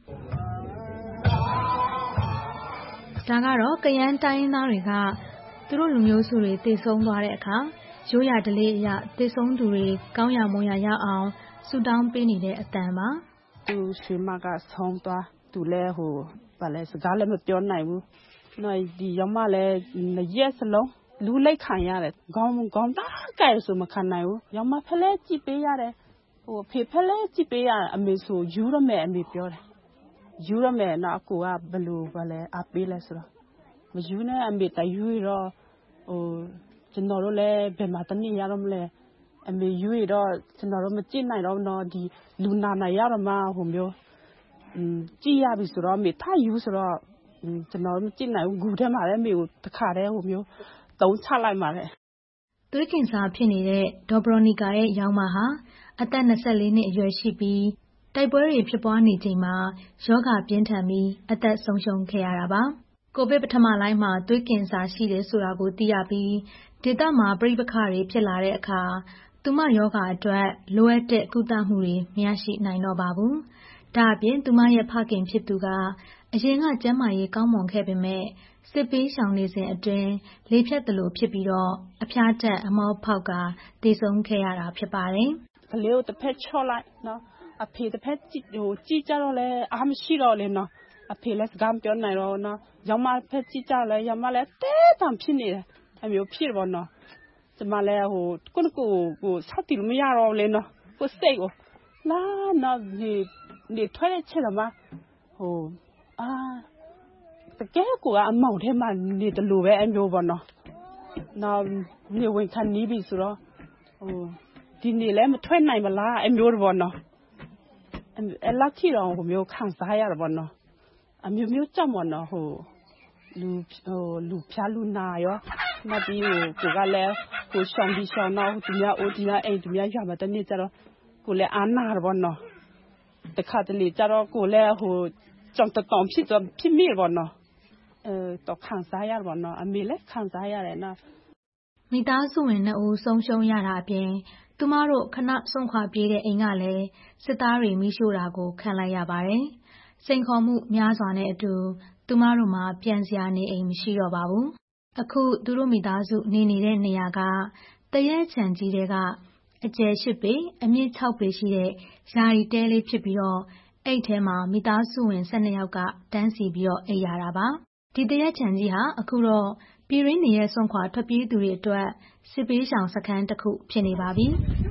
ဒါကတော့ကယန်းတိုင်းရင်းသားတွေကသူတို့လူမျိုးစုတွေတည်ဆုံးသွားတဲ့အခါရိုးရာဓလေ့အရတည်ဆုံးသူတွေကောင်းရာမွန်ရာရအောင်ဆုတောင်းပေးနေတဲ့အတန်ပါသူရွှေမကဆုံးသွားသူလဲဘာလဲစကားလည်းမပြောနိုင်ဘူးနော်ဒီရောက်မှလည်းရက်စလုံးလူလိုက်ခံရတယ်ခေါင်းတားကြိုက်ဆိုမခံနိုင်ဘူးရောက်မှဖလဲကြည့်ပေးရတယ်ဖေဖလဲကြည့်ပေးရအမေဆိုယူရမယ်အမေပြောတယ်ယူရမယ်နော်အကူကဘလို့ဘာလဲအပေးလဲဆိုတော့မယူနဲ့အမေတယူတော့ကျွန်တော်တို့လည်းဘယ်မှာတနည်းရတော့မလဲအမေယူတော့ကျွန်တော်တို့မကြည့်နိုင်တော့နော်ဒီလူနာရရမှာမျိုးကြည့်ရပြီဆိုတော့အမေထားယူဆိုတော့ကျွန်တော်မကြည့်နိုင်ဘူးဂူထဲမှာလည်းအမေကိုတခါတည်းမျိုးတုံးချလိုက်ပါတယ်သွေးကင်ဆာဖြစ်နေတဲ့ဒေါ်ဘရိုနီကာရဲ့ရောင်းမဟာအသက် 24 နှစ်အရွယ်ရှိပြီးတိုက်ပွဲတွေဖြစ်ပွားနေချိန်မှာယောဂပြင်းထန်ပြီးအသက်ဆုံးရှုံးခဲ့ရတာပါကိုဗစ်ပထမလှိုင်းမှာသွေးကင်ဆာရှိတယ်ဆိုတာကိုသိရပြီးဒေသမှာပဋိပက္ခတွေဖြစ်လာတဲ့အခါသူမယောဂအတွက်လိုအပ်တဲ့ကုသမှုတွေမရရှိနိုင်တော့ပါဘူးဒါအပြင်သူမရဲ့ဖခင်ဖြစ်သူကအရင်ကကျန်းမာရေးကောင်းမွန်ခဲ့ပေမဲ့စစ်ပေးရှောင်နေစဉ်အတွင်းလေဖြတ်သလိုဖြစ်ပြီးတော့အဖျားတက်အမောဖောက်ကတည်ဆုံးခဲ့ရတာဖြစ်ပါတယ်ကလေးကိုတစ်ဖက်ချော့လိုက်နော်အဖေတစ်ဖက်ကြည့်ကြတော့လဲအားမရှိတော့လေနော်အဖေလည်းစကားပြောနိုင်တော့နော်ရောင်မဖက်ကြည့်ကြလဲရောင်မလည်းတဲတံဖြစ်နေတယ်အမျိုးဖြစ်ပေါ့နော်ကျမလည်းကိုစောက်တီလို့မရတော့လေနော်ကိုစိတ်ကိုလာနော်ဒီထွက်တဲ့ချက်တော့မှတကယ်ကိုအမောင်ထဲမှာနေတယ်လို့ပဲအမျိုးပေါ့နော်နော်နေဝင်ခံနေပြီဆိုတော့ဒီနေ့လည်းမထွက်နိုင်မလားအမျိုးပေါ့နော်အဲ့လောက်ထိတော့မျိုးခံစားရတာပေါ့နော်အမျိုးကြောက်ပေါ့နော်လူဖျားလူနာရောနောက်ပြီးကိုကလည်းကိုရှောင်းပြီးရှောင်းတော့သူများအိုဒီများအိမ်သူများရွာမှာတနေ့ကျတော့ကိုလည်းအာနာပေါ့နော်တခါတလေကျတော့ကိုလည်းကြောင်တောင်ဖြစ်မိပေါ့နော်တော့ခံစားရပေါ့နော်အမေလည်းခံစားရတယ်နော်မိသားစုဝင်2ဦးဆုံးရှုံးရတာအပြင်သူမတို့ခဏဆုံးခွာပြေးတဲ့အိမ်ကလည်းစစ်သားတွေမိရှို့တာကိုခံလိုက်ရပါတယ်စိန်ခေါ်မှုများစွာနဲ့အတူသူမတို့မှာပြန်စရာနေအိမ်မရှိတော့ပါဘူးအခုသူတို့မိသားစုနေနေတဲ့နေရာကတရက်ချံကြီးတွေကအကျယ်8ပေအမြင့်6ပေရှိတဲ့ယာယီတဲလေးဖြစ်ပြီးတော့အဲ့ထဲမှာမိသားစုဝင်12ယောက်ကတန်းစီပြီးတော့အိပ်ရတာပါဒီတရက်ချံကြီးဟာအခုတော့ပြည်ရင်းနေရဲ့ဆွန့်ခွာထွက်ပြေးသူတွေအတွက်စစ်ပေးရှောင်စခန်းတစ်ခုဖြစ်နေပါပြီ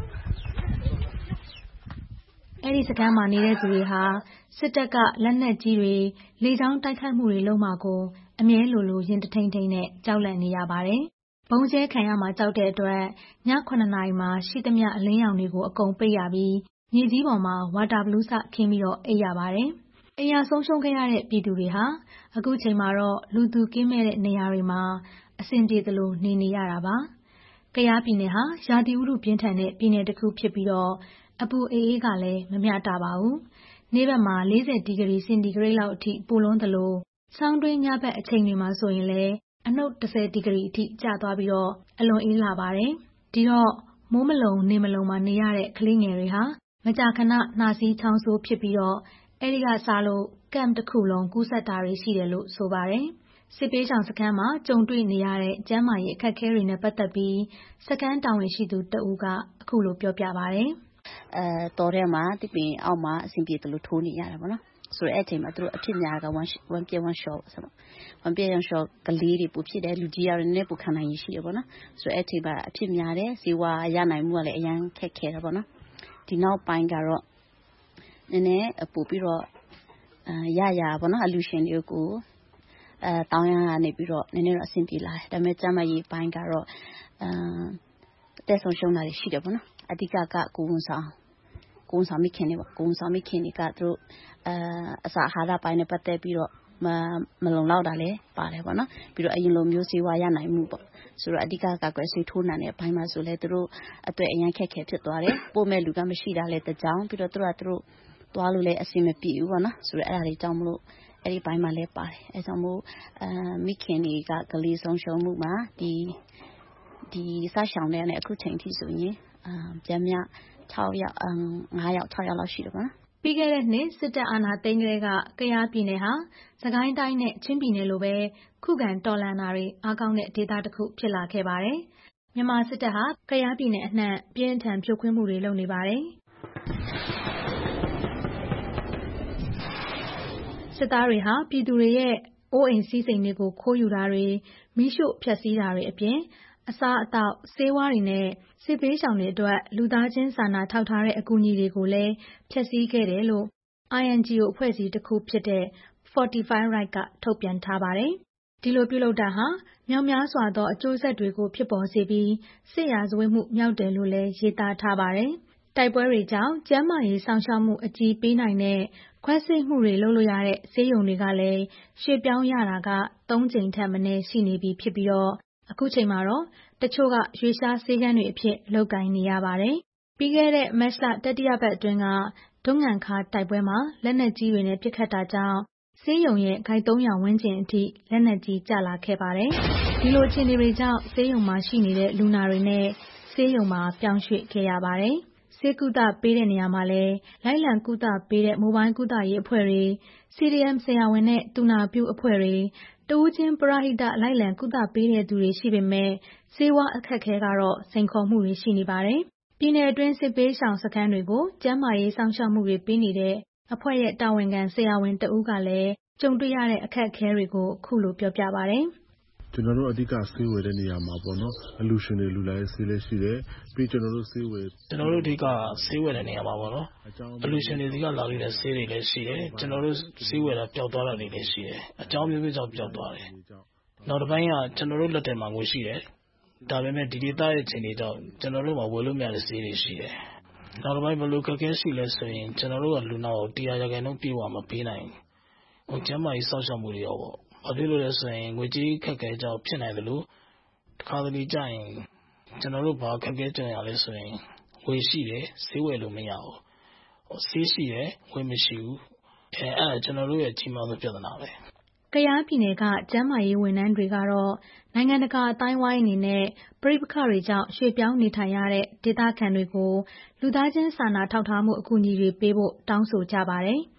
အဲ့ဒီစခန်းမှာနေတဲ့သူတွေဟာစစ်တပ်ကလက်နက်ကြီးတွေလေကြောင်းတိုက်ခိုက်မှုတွေလုပ်မှာကိုအမြဲလိုရင်တထိန်ထိန်နဲ့ကြောက်လန့်နေရပါတယ်ဘုံကျဲခံရမှာကြောက်တဲ့အတွက်ည9 နာရီမှာရှိသမျှအလင်းရောင်တွေကိုအကုန်ပိတ်ရပြီးမြေကြီးပေါ်မှာဝါတာဘလူးစခင်းပြီးတော့အိပ်ရပါတယ်အိမ်ယာဆုံးရှုံးခဲ့ရတဲ့ပြည်သူတွေဟာအခုချိန်မှာတော့လူသူကင်းမဲ့တဲ့နေရာတွေမှာအဆင်ပြေသလိုနေရတာပါကယားပြည်နယ်ဟာရာသီဥတုပြင်းထန်တဲ့ပြည်နယ်တစ်ခုဖြစ်ပြီးတော့အပူအေးကလည်းမမျှတပါဘူးနေ့ဘက်မှာ40 ဒီဂရီစင်တီဂရိတ်လောက်အထိပူလွန်းသလိုဆောင်းတွင်းညဘက်အချိန်တွေမှာဆိုရင်လည်းအနှုတ်10 ဒီဂရီအထိကျသွားပြီးတော့အလွန်အေးလာပါတယ်ဒီတော့မိုးမလုံနေမလုံမှာနေရတဲ့ကလေးငယ်တွေဟာမကြာခဏနှာစေးချောင်းဆိုးဖြစ်ပြီးတော့အဲဒီကစားလို့ကမ်တစ်ခုလုံးကူးစက်တာတွေရှိတယ်လို့ဆိုပါတယ်စစ်ပေးရှောင်စခန်းမှာကြုံတွေ့နေရတဲ့ကျန်းမာရေးအခက်အခဲတွေနဲ့ပတ်သက်ပြီးစခန်းတာဝန်ရှိသူတဦးကအခုလိုပြောပြပါတယ်တော်ထဲမှာဒီပင်အောက်မှာအဆင်ပြေတယ်လို့ထိုးနေရတယ်ပေါ့နော်ဆိုတော့အဲ့ချိန်မှာသူတို့အဖြစ်များက1 ပြည့်1 short ဆိုတော့1 ပြည့်1 short ကလေးတွေပူဖြစ်တယ်လူကြီးရတယ်နည်းပူခံနိုင်ရရှိတယ်ပေါ့နော်ဆိုတော့အဲ့ချိန်မှာအဖြစ်များတယ်ဇီဝရနိုင်မှုကလည်းအရင်ခက်ခဲတယ်ပေါ့နော်ဒီနောက်ပိုင်းကတော့နည်းနည်းပူပြီးတော့ရပေါ့နော်အလူရှင်တွေကိုတောင်းရနေပြီးတော့နည်းနည်းတော့အဆင်ပြေလာတယ်ဒါပေမဲ့ကျမကြီးပိုင်းကတော့တက်ဆုံးရှုံးတာရှိတယ်ပေါ့နော်အဓိကကိုဝန်ဆောင်မိခင်တွေပေါ့ကိုဝန်ဆောင်မိခင်တွေကသူတို့အစာအာဟာရပိုင်းနဲ့ပတ်သက်ပြီးတော့မလုံလောက်တာလည်းပါတယ်ပေါ့နော်ပြီးတော့အရင်လိုမျိုးစေဝါရနိုင်မှုပေါ့ဆိုတော့အဓိကကွယ်ဆွေးထိုးနိုင်တဲ့အပိုင်းမှာဆိုလဲသူတို့အတွက်အရင်ခက်ခဲဖြစ်သွားတယ်ပို့မဲ့လူကမရှိတာလဲတကြောင်ပြီးတော့သူတို့သွားလို့လည်းအဆင်မပြေဘူးပေါ့နော်ဆိုတော့အဲ့ဒါတွေကြောင့်မလို့အဲ့ဒီဘိုင်းမှာလည်းပါတယ်အဲ့ကြောင့်မို့မိခင်တွေကကလေးဆုံးရှုံးမှုမှာဒီစားရှောင်တဲ့နဲ့အခုချိန်ထိဆိုရင်ပြန်မြ6ယောက်5ယောက်6ယောက်လောက်ရှိတယ်ပေါ့နော်ပြီးခဲ့တဲ့နှစ်စစ်တပ်အာဏာသိမ်းကလေးကကယားပြည်နယ်ဟာစကိုင်းတိုင်းနဲ့ချင်းပြည်နယ်လိုပဲခုခံတော်လှန်တာတွေအားကောင်းတဲ့ဒေသတစ်ခုဖြစ်လာခဲ့ပါတယ်။မြန်မာစစ်တပ်ဟာကယားပြည်နယ်အနှံ့ပြင်းထန်ဖြိုခွင်းမှုတွေလုပ်နေပါတယ်။စစ်သားတွေဟာပြည်သူတွေရဲ့အိုးအိမ်စည်းစိမ်တွေကိုခိုးယူတာတွေမိရှို့ဖျက်ဆီးတာတွေအပြင်အစားအသောက်ဆေးဝါးတွေနဲ့စစ်ပေးရှောင်တွေအတွက်လူသားချင်းစာနာထောက်ထားတဲ့အကူအညီတွေကိုလည်းဖျက်ဆီးခဲ့တယ်လို့ INGO အဖွဲ့အစည်းတစ်ခုဖြစ်တဲ့ Fortify Right ကထုတ်ပြန်ထားပါတယ်။ဒီလိုပြုလုပ်တာဟာမြောက်များစွာသောအကျိုးဆက်တွေကိုဖြစ်ပေါ်စေပြီးစစ်ရာဇဝတ်မှုမြောက်တယ်လို့လည်းရေးသားထားပါတယ်။တိုက်ပွဲတွေကြောင့်ကျန်းမာရေးစောင့်ရှောက်မှုအကြီးပေးနိုင်တဲ့ခွဲစိတ်မှုတွေလုပ်လို့ရတဲ့ဆေးရုံတွေကလည်းရွှေ့ပြောင်းရတာက3 ကြိမ်ထက်မနည်းရှိနေပြီဖြစ်ပြီးတော့အခုချိန်မှာတော့တချို့ကရွေရှားဆေးကန်းတွေအဖြစ်လုပ်ကိုင်နေရပါတယ်။ပြီးခဲ့တဲ့မတ်လတတိယပတ်အတွင်းကဒုံငံခါတိုက်ပွဲမှာလက်နက်ကြီးတွေနဲ့ပစ်ခတ်တာကြောင့်ဆေးရုံရဲ့ဂိုက်300ဝန်းကျင်အထိလက်နက်ကြီးကျလာခဲ့ပါတယ်။ဒီလိုအခြေအနေတွေကြောင့်ဆေးရုံမှာရှိနေတဲ့လူနာတွေနဲ့ဆေးရုံမှာပြောင်းရွှေ့ခဲ့ရပါတယ်။ဆေးကုသပေးတဲ့နေရာမှာလည်းလိုက်လံကုသပေးတဲ့မိုဘိုင်းကုသရေးအဖွဲ့တွေ CDM ဆရာဝန်နဲ့တူနာပြုအဖွဲ့တွေတဦးချင်းပရဟိတလိုက်လံကုသပေးတဲ့သူတွေရှိပေမဲ့ဆေးဝါးအခက်အခဲကတော့စိန်ခေါ်မှုတွေရှိနေပါတယ်။ပြည်내အတွင်းစစ်ပေးရှောင်စခန်းတွေကိုကျန်းမာရေးစောင့်ရှောက်မှုတွေပေးနေတဲ့အဖွဲ့ရဲ့တာဝန်ခံဆရာဝန်တဦးကလည်းကြုံတွေ့ရတဲ့အခက်အခဲတွေကိုအခုလိုပြောပြပါတယ်။ကျွန်တော်တို့အဓိကဆေးဝယ်တဲ့နေရာမှာပေါ့နော်အလူရှင်တွေလူလာရေးဆေးလည်းရှိတယ်ပြီးကျွန်တော်တို့ဆေးဝယ်အဓိကဆေးဝယ်တဲ့နေရာမှာပေါ့နော်အလူရှင်တွေဒီကလာလို့တဲ့ဆေးတွေလည်းရှိတယ်ကျွန်တော်တို့ဆေးဝယ်တာပျောက်သွားတာတွေလည်းရှိတယ်အကြောင်းမျိုးမျိုးကြောင့်ပျောက်သွားတယ်နောက်တစ်ပိုင်းကကျွန်တော်တို့လက်ထဲမှာငွေရှိတယ်ဒါပေမဲ့ဒီဒေသရဲ့ချိန်တွေကြောင့်ကျွန်တော်တို့မှာဝယ်လို့မရတဲ့ဆေးတွေရှိတယ်နောက်တစ်ပိုင်းဘယ်လိုခက်ခဲရှိလဲဆိုရင်ကျွန်တော်တို့ကလူနာကို100%ပြေဝမပေးနိုင်ဘူးကျန်းမာရေးစောင့်ရှောက်မှုတွေရောပေါ့ဘာဖြစ်လို့လဲဆိုရင်ငွေကြေးခက်ခဲကြောင့်ဖြစ်နိုင်တယ်လို့တစ်ခါတလေကြာရင်ကျွန်တော်တို့ဘာခက်ခဲကြုံရလဲဆိုရင်ဝယ်ရှိတယ်ဆေးဝယ်လို့မရဘူးဆေးရှိတယ်ဝယ်မရှိဘူးအဲ့ကျွန်တော်တို့ရဲ့ကြီးမားသောပြဿနာပဲကယားပြည်နယ်ကကျန်းမာရေးဝန်ထမ်းတွေကတော့နိုင်ငံတကာအတိုင်းဝိုင်းအနေနဲ့ပဋိပက္ခတွေကြောင့်ရွှေ့ပြောင်းနေထိုင်ရတဲ့ဒေသခံတွေကိုလူသားချင်းစာနာထောက်ထားမှုအကူအညီတွေပေးဖို့တောင်းဆိုကြပါတယ်။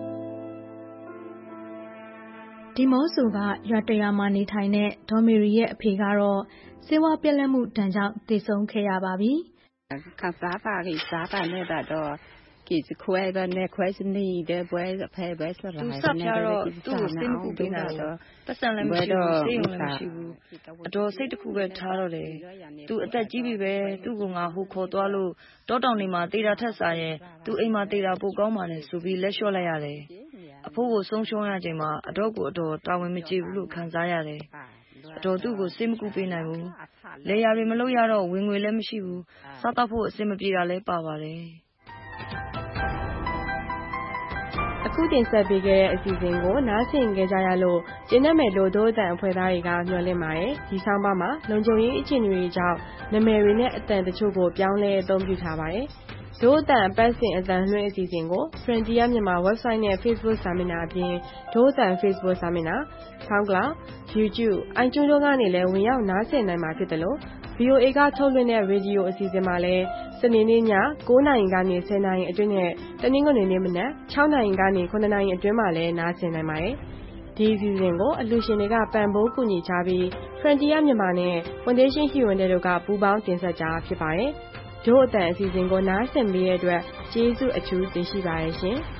ဒီမော့ဆိုကရွာတရွာမှာနေထိုင်တဲ့ဒေါ်မေရီရဲ့အဖေကတော့ဆေးဝါးပြက်လက်မှုဒဏ်ကြောင့်သေဆုံးခဲ့ရပါပြီ။ခံစားပါကိစားပါနဲ့တော့ကိစခွဲနဲ့ခွဲစနေတဲ့ဘွဲဖဲဘဲဆိုတော့သူစပြတော့သူ့ကိုစိတ်မှုပေးတာတော့ပတ်စံလည်းမရှိဘူးစိတ်ုံလည်းမရှိဘူးအတော်စိတ်တစ်ခုပဲထားတော့တယ်သူအသက်ကြီးပြီပဲသူ့ကိုငါဟိုခေါ်သွားလို့တောတောင်တွေမှာတေးတာထက်စားရင်သူအိမ်မှာတေးတာပိုကောင်းပါလေဆိုပြီးလက်လျှော့လိုက်ရတယ်အဖိုးကိုဆုံးရှုံးရချိန်မှာအတော်ကိုအတော်တာဝန်မကျေဘူးလို့ခံစားရတယ်အတော်သူ့ကိုစိတ်မကူပေးနိုင်ဘူးလေယာတွေမလို့ရတော့ဝင်ငွေလည်းမရှိဘူးစားတော့ဖို့အဆင်မပြေတာလည်းပါပါတယ်အခုတင်ဆက်ပေးခဲ့တဲ့အစီအစဉ်ကိုနားဆင်ကြကြရလို့ကျင်းမဲ့လို့ဒို့အတန်အဖွဲ့သားတွေကမျှော်လင့်ပါတယ်ဒီဆောင်ပါမှာလုံခြုံရေးအခြေအနေတွေကြောင့်နာမည်တွေနဲ့အတန်တချို့ကိုပြောင်းလဲအသုံးပြုထားပါတယ်ဒို့အတန်အပတ်စဉ်အတန်လွှင့်အစီအစဉ်ကို Frontier မြန်မာ website နဲ့ Facebook စာမျက်နှာအပြင်ဒို့အတန် Facebook စာမျက်နှာ SoundCloud YouTube iTunes တို့ကနေလည်းဝင်ရောက်နားဆင်နိုင်မှာဖြစ်တယ်လို့ VOA ကထုတ်လွှင့်တဲ့ရေဒီယိုအစီအစဉ်မှာလည်းစနေနေ့ည9:00 နာရီကနေ10:00 နာရီအတွင်းနဲ့တနင်္ဂနွေနေ့မနက်6:00 နာရီကနေ9:00 နာရီအတွင်းမှာလည်းနားဆင်နိုင်ပါတယ်။ဒီအစီအစဉ်ကိုအလှူရှင်တွေကပံ့ပိုးကူညီကြပြီး Frontier မြန်မာနဲ့ Foundation Human တို့ကပူးပေါင်းတင်ဆက်ကြတာဖြစ်ပါတယ်။ဒို့အတန်အစီအစဉ်ကိုနားဆင်ပေးတဲ့အတွက်ကျေးဇူးအထူးတင်ရှိပါတယ်ရှင်။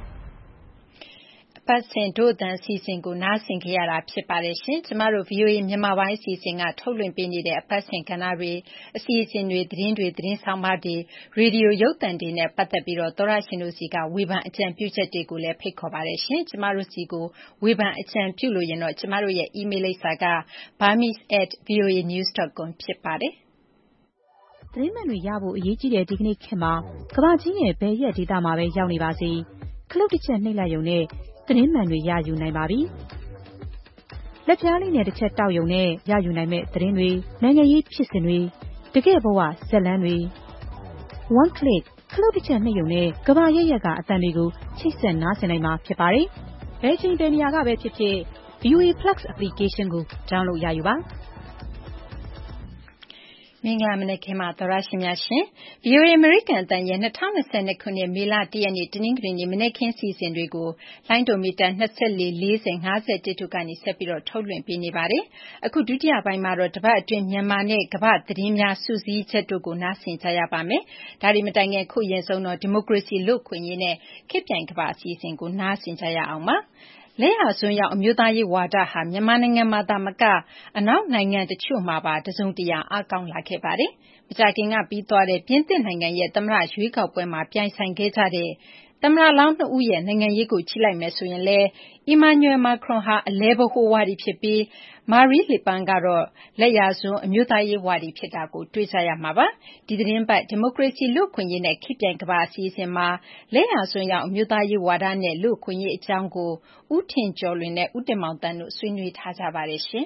ပတ်စဉ်ဒို့အတန်အစီအစဉ်ကိုနားဆင်ကြရတာဖြစ်ပါတယ်ရှင်ကျမတို့ VOA မြန်မာပိုင်းအစီအစဉ်ကထုတ်လွှင့်ပေးနေတဲ့အပတ်စဉ်ကဏ္ဍတွေအစီအစဉ်တွေသတင်းဆောင်ပါတွေရေဒီယိုရုပ်သံတွေနဲ့ပတ်သက်ပြီးတော့သောရရှင်တို့စီကဝေဖန်အကြံပြုချက်တွေကိုလည်းဖိတ်ခေါ်ပါတယ်ရှင်ကျမတို့စီကိုဝေဖန်အကြံပြုလို့ရင်တော့ကျမတို့ရဲ့ email လိပ်စာက burmese@voanews.com ဖြစ်ပါတယ်သတင်းမှန်တွေရဖို့အရေးကြီးတဲ့ဒီကနေ့ခေတ်မှာကမ္ဘာကြီးရဲ့ဘယ်ရက်ဒေသမှာပဲရောက်နေပါစေခလုတ်တစ်ချက်နှိပ်လိုက်ရုံနဲ့သတင်းမှန်တွေရယူနိုင်ပါပြီ။လက်ပြားလေးနဲ့တစ်ချက်တောက်ရုံနဲ့ရယူနိုင်မဲ့သတင်းတွေနိုင်ငံရေးဖြစ်စဉ်တွေတကယ့်ဘဝဇာတ်လမ်းတွေ One click ခလုတ်တစ်ချက်နှိပ်ရုံနဲ့ကမ္ဘာရဲ့ရက်ကအသံတွေကိုချိတ်ဆက်နားဆင်နိုင်မှာဖြစ်ပါတယ်။ဘယ်ချိန်ဘယ်နေရာကပဲဖြစ်ဖြစ် VOA Plus application ကို download ရယူပါ။မင်္ဂလာမနက်ခင်းပါသောရရှိများရှင် VOA American အသံရဲ့2022ခုနှစ်မေလ1ရက်နေ့တနင်္ဂနွေနေ့မနက်ခင်းစီစဉ်တွေကိုလိုင်းဒိုမီတာ24 40 51တို့ကနေဆက်ပြီးတော့ထုတ်လွှင့်ပေးနေပါတယ်။အခုဒုတိယပိုင်းမှာတော့တပတ်အတွင်းမြန်မာနဲ့ကမ္ဘာသတင်းများစုစည်းချက်တို့ကိုနားဆင်ကြရပါမယ်။ဒါဒီမတိုင်ခင်ခုရင်ဆုံးတော့ဒီမိုကရေစီလူ့ခွင့်ရေးနဲ့ခေတ်ပြိုင်ကမ္ဘာအစီအစဉ်ကိုနားဆင်ကြရအောင်ပါ။လက်ရစွန်းရောက်အမျိုးသားရေးဝါဒဟာမြန်မာနိုင်ငံမှာသာမကအနောက်နိုင်ငံတချို့မှာပါတစုံတရာအကောင်းလာခဲ့ပါတယ်။မကြာခင်ကပြီးသွားတဲ့ပြင်သစ်နိုင်ငံရဲ့သမ္မတရွေးကောက်ပွဲမှာပြိုင်ဆိုင်ခဲ့ကြတဲ့သမ္မတလောင်း2ဦးရဲ့နိုင်ငံရေးကိုကြည့်လိုက်မယ်ဆိုရင်လည်းအီမာနျူရယ်မာခရွန်ဟာအလဲဗဟိုဝါဒီဖြစ်ပြီးမာရီလီပန်ကတော့လက်ရစွန်းအမျိုးသားရေးဝါဒီဖြစ်တာကိုတွေ့ကြရမှာပါဒီသတင်းပတ်ဒီမိုကရေစီလူ့ခွင့်ရေးနဲ့ခေတ်ပြိုင်ကမ္ဘာအစီအစဉ်မှာလက်ရစွန်းရောက်အမျိုးသားရေးဝါဒနဲ့လူ့ခွင့်ရေးအကြောင်းကိုဦးထင်ကျော်လွင်နဲ့ဦးတင်မောင်တန်းတို့ဆွေးနွေးထားကြပါတယ်ရှင်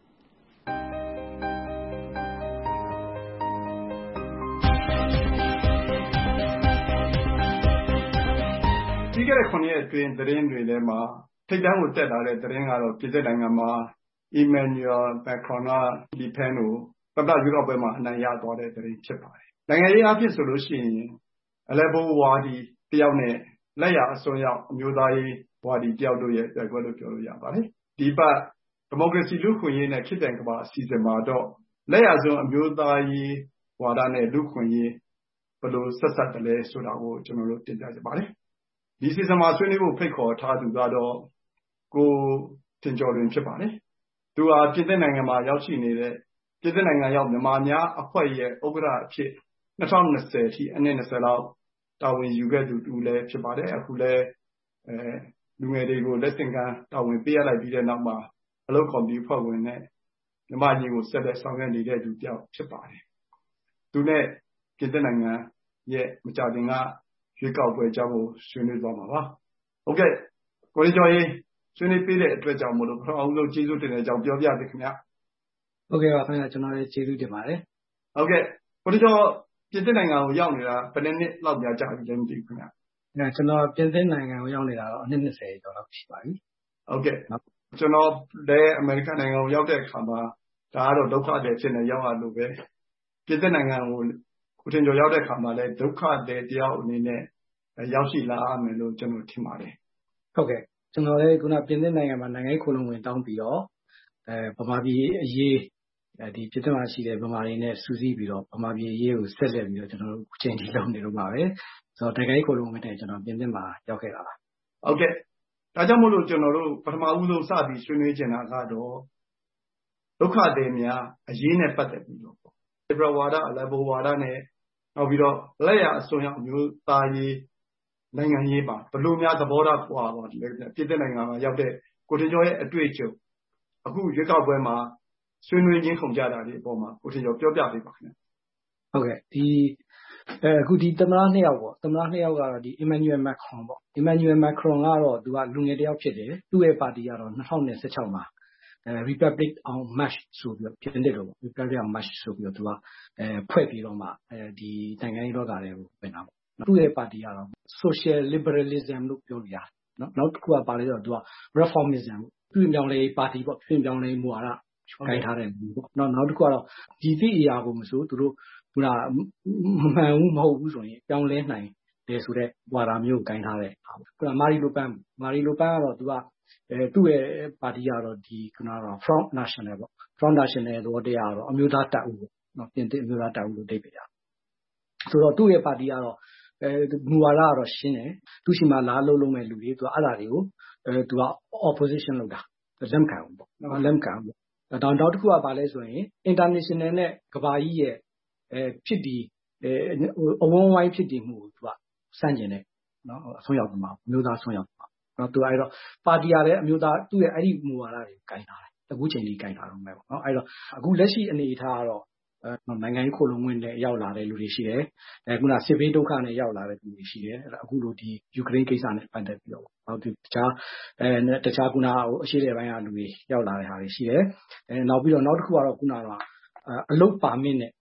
ပြီးခဲ့တဲ့9ရက်အတွင်းသတင်းတွေထဲမှာထိပ်တန်းကိုတက်လာတဲ့သတင်းကတော့ပြည်သက်နိုင်ငံမှာအီမန်နျူရယ်မက်ခရွန်ကဒီဖန်ကိုသမ္မတရွေးကောက်ပွဲမှာအနိုင်ရသွားတဲ့သတင်းဖြစ်ပါတယ်။နိုင်ငံရေးအဖြစ်ဆိုလို့ရှိရင်အလဲဘိုဝါဒီတယောက်နဲ့လက်ရအစွန်းရောက်အမျိုးသားရေးဝါဒီတယောက်တို့ရဲ့တိုက်ပွဲလို့ပြောလို့ရပါတယ်။ဒီပတ်ဒီမိုကရေစီလူ့ခွင့်ရေးနဲ့ခေတ်ပြိုင်ကမ္ဘာအစီအစဉ်မှာတော့လက်ရစွန်းအမျိုးသားရေးဝါဒနဲ့လူ့ခွင့်ရေးဘယ်လိုဆက်ဆက်တယ်လဲဆိုတာကိုကျွန်တော်တို့တင်ပြကြပါတယ်။ဒီစီစဉ်မှာဆွေးနွေးဖို့ဖိတ်ခေါ်ထားသူကတော့ကိုတင်ကျော်လွင်ဖြစ်ပါတယ်။သူဟာပြင်သစ်နိုင်ငံမှာရောက်ရှိနေတဲ့ပြင်သစ်နိုင်ငံရောက်မြန်မာများအဖွဲ့ရဲ့ဥက္ကဋ္ဌအဖြစ်2020အထိအနည်း20လောက်တာဝန်ယူခဲ့သူတူလည်းဖြစ်ပါတယ်။အခုလည်းလူငယ်တွေကိုလက်ဆင့်ကမ်းတာဝန်ပေးရလိုက်ပြီးတဲ့နောက်မှာအလုပ်ကော်မတီဖွဲ့ဝင်နဲ့မြန်မာညီကိုဆက်လက်ဆောင်ရွက်နေတဲ့သူတယောက်ဖြစ်ပါတယ်။သူနဲ့ပြင်သစ်နိုင်ငံရဲ့မကြာခင်ကရွေးကောက်ပွဲအကြောင်းကိုဆွေးနွေးသွားမှာပါ။ဟုတ်ကဲ့ကိုလေးကျော်ရေးဆွေးနွေးပေးတဲ့အတွက်ကြောင့်မလို့ပထမဆုံးကျေးဇူးတင်တဲ့အကြောင်းပြောပြပေးခင်ဗျ။ဟုတ်ကဲ့ပါခင်ဗျာကျွန်တော်လည်းကျေးဇူးတင်ပါတယ်။ဟုတ်ကဲ့ကိုလေးကျော်ပြင်သစ်နိုင်ငံကိုရောက်နေတာဘယ်နှစ်လောက်ကြာပြီလဲမသိဘူးခင်ဗျ။ကျွန်တော်ပြင်သစ်နိုင်ငံကိုရောက်နေတာတော့အနှစ်20ကျော်လောက်ရှိပါပြီ။ဟုတ်ကဲ့ကျွန်တော်လည်းအမေရိကန်နိုင်ငံကိုရောက်တဲ့အခါမှာဒါကတော့ဒုက္ခသည်ဖြစ်နေရောက်ရလို့ပဲပြင်သစ်နိုင်ငံကိုကိုတင်ကျော်ရောက်တဲ့အခါမှာလည်းဒုက္ခသည်တယောက်အနေနဲ့ရောက်ရှိလာမယ်လို့ကျွန်တော်ထင်ပါတယ်ဟုတ်ကဲ့ကျွန်တော်လည်းခုနပြင်သစ်နိုင်ငံမှာနိုင်ငံရေးခိုးလုံဝင်တောင်းပြီးတော့ဗမာပြည်အရေးဒီပြင်သစ်မှာရှိတဲ့ဗမာတွေနဲ့စူးစီးပြီးတော့ဗမာပြည်အရေးကိုဆက်လက်ပြီးတော့ကျွန်တော်တို့အချိန်ကြီးလုပ်နေတော့မှာပဲဆိုတော့နိုင်ငံရေးခိုးလုံဝင်တဲ့ကျွန်တော်ပြင်သစ်မှာရောက်ခဲ့တာပါဟုတ်ကဲ့ဒါကြောင့်မို့လို့ကျွန်တော်တို့ပထမဦးဆုံးစပြီးဆွေးနွေးချင်တာကတော့ဒုက္ခသည်များအရေးနဲ့ပတ်သက်ပြီးတော့ပေါ့လစ်ဘရယ်ဝါဒအလယ်ဘိုဝါဒနဲ့နောက်ပြီးတော့လက်ရအစွန်းရောက်မျိုးသားရေးနိုင်ငံရေးပါဘလို့များသဘောထားကွာပါဒီပြည်သက်နိုင်ငံမှာရောက်တဲ့ကိုတင်ကျော်ရဲ့အတွေ့အကြုံအခုရွေးကောက်ပွဲမှာဆွေးနွေးခြင်းခုန်ကြတာဒီအပေါ်မှာကိုတင်ကျော်ပြောပြပေးပါခင်ဗျဟုတ်ကဲ့ဒီအခုဒီသမ္မတ2ယောက်ပေါ့သမ္မတ2ယောက်ကတော့ဒီအီမန်နျူရယ်မက်ခရွန်ပေါ့အီမန်နျူရယ်မက်ခရွန်ကတော့သူကလူငယ်တယောက်ဖြစ်တယ်သူ့ရဲ့ပါတီကတော့2016မှာRepublic on March ဆိုပြီးတော့ပြင်သစ်လို့ပေါ့ Republic on March ဆိုပြီးတော့သူကဖွဲ့ပြီးတော့မှဒီနိုင်ငံရေးလောကတွေကိုဝင်တာပေါ့သူ့ရဲ့ပါတီကတော့ Social Liberalism လို့ပြောလို့ရတယ်နော်နောက်တစ်ခုကပါလဲတော့သူက Reformism ပြင်ပြောင်းလဲပါတီပေါ့ပြင်ပြောင်းလဲမူဝါဒခိုင်းထားတဲ့လူပေါ့နောက်တစ်ခုကတော့ဒီသည့်အရာကိုမဆိုသူတို့ခုနမမှန်ဘူးမဟုတ်ဘူးဆိုရင်ပြောင်းလဲနိုင်တယ်ဆိုတဲ့ဝါဒမျိုးကိုခိုင်းထားတဲ့ခုနမာရီလိုပန်ကတော့သူကသူ့ရဲ့ပါတီကတော့ဒီခုနကတော့ Front National ပေါ့ Front National တော့တရားတော့အမျိုးသားတပ်ဦးပေါ့နော်ပြင်သစ်အမျိုးသားတပ်ဦးလို့တိတ်ပြရဆိုတော့သူ့ရဲ့ပါတီကတော့မူဝါဒကတော့ရှင်းတယ်သူရှိမှလာလုံးမဲ့လူတွေသူကအဲ့ဒါတွေကိုသူက opposition လုပ်တာလက်မခံဘူးပေါ့လက်မခံဘူးနောက်တစ်ခုကပါလဲဆိုရင် international နဲ့ကမ္ဘာကြီးရဲ့ဖြစ်ဒီအဝန်းဝိုင်းဖြစ်တည်မှုကိုသူကစန့်ကျင်တယ်နော်အဆုံးရောက်မှာမျိုးသားဆုံးရောက်မှာနော်သူအဲ့တော့ပါတီရတဲ့အမျိုးသားသူ့ရဲ့အဲ့ဒီမူဝါဒတွေကိုကင်ထားတယ်အခုချိန်ကြီးကင်ထားတော့မယ်ပေါ့နော်အဲ့တော့အခုလက်ရှိအနေအထားကတော့နိုင်ငံရေးခိုလုံဝင်နဲ့ရောက်လာတဲ့လူတွေရှိတယ်ခုနစစ်ဘေးဒုက္ခနဲ့ရောက်လာတဲ့လူတွေရှိတယ်အခုလိုဒီယူကရိန်းကိစ္စနဲ့ပတ်သက်ပြီးတော့နောက်တခြားခုနအရှိတဲ့ဘိုင်းကလူတွေရောက်လာတဲ့ဟာတွေရှိတယ်နောက်ပြီးတော့နောက်တစ်ခုကတော့ခုနကအလုတ်ပါမစ်နဲ့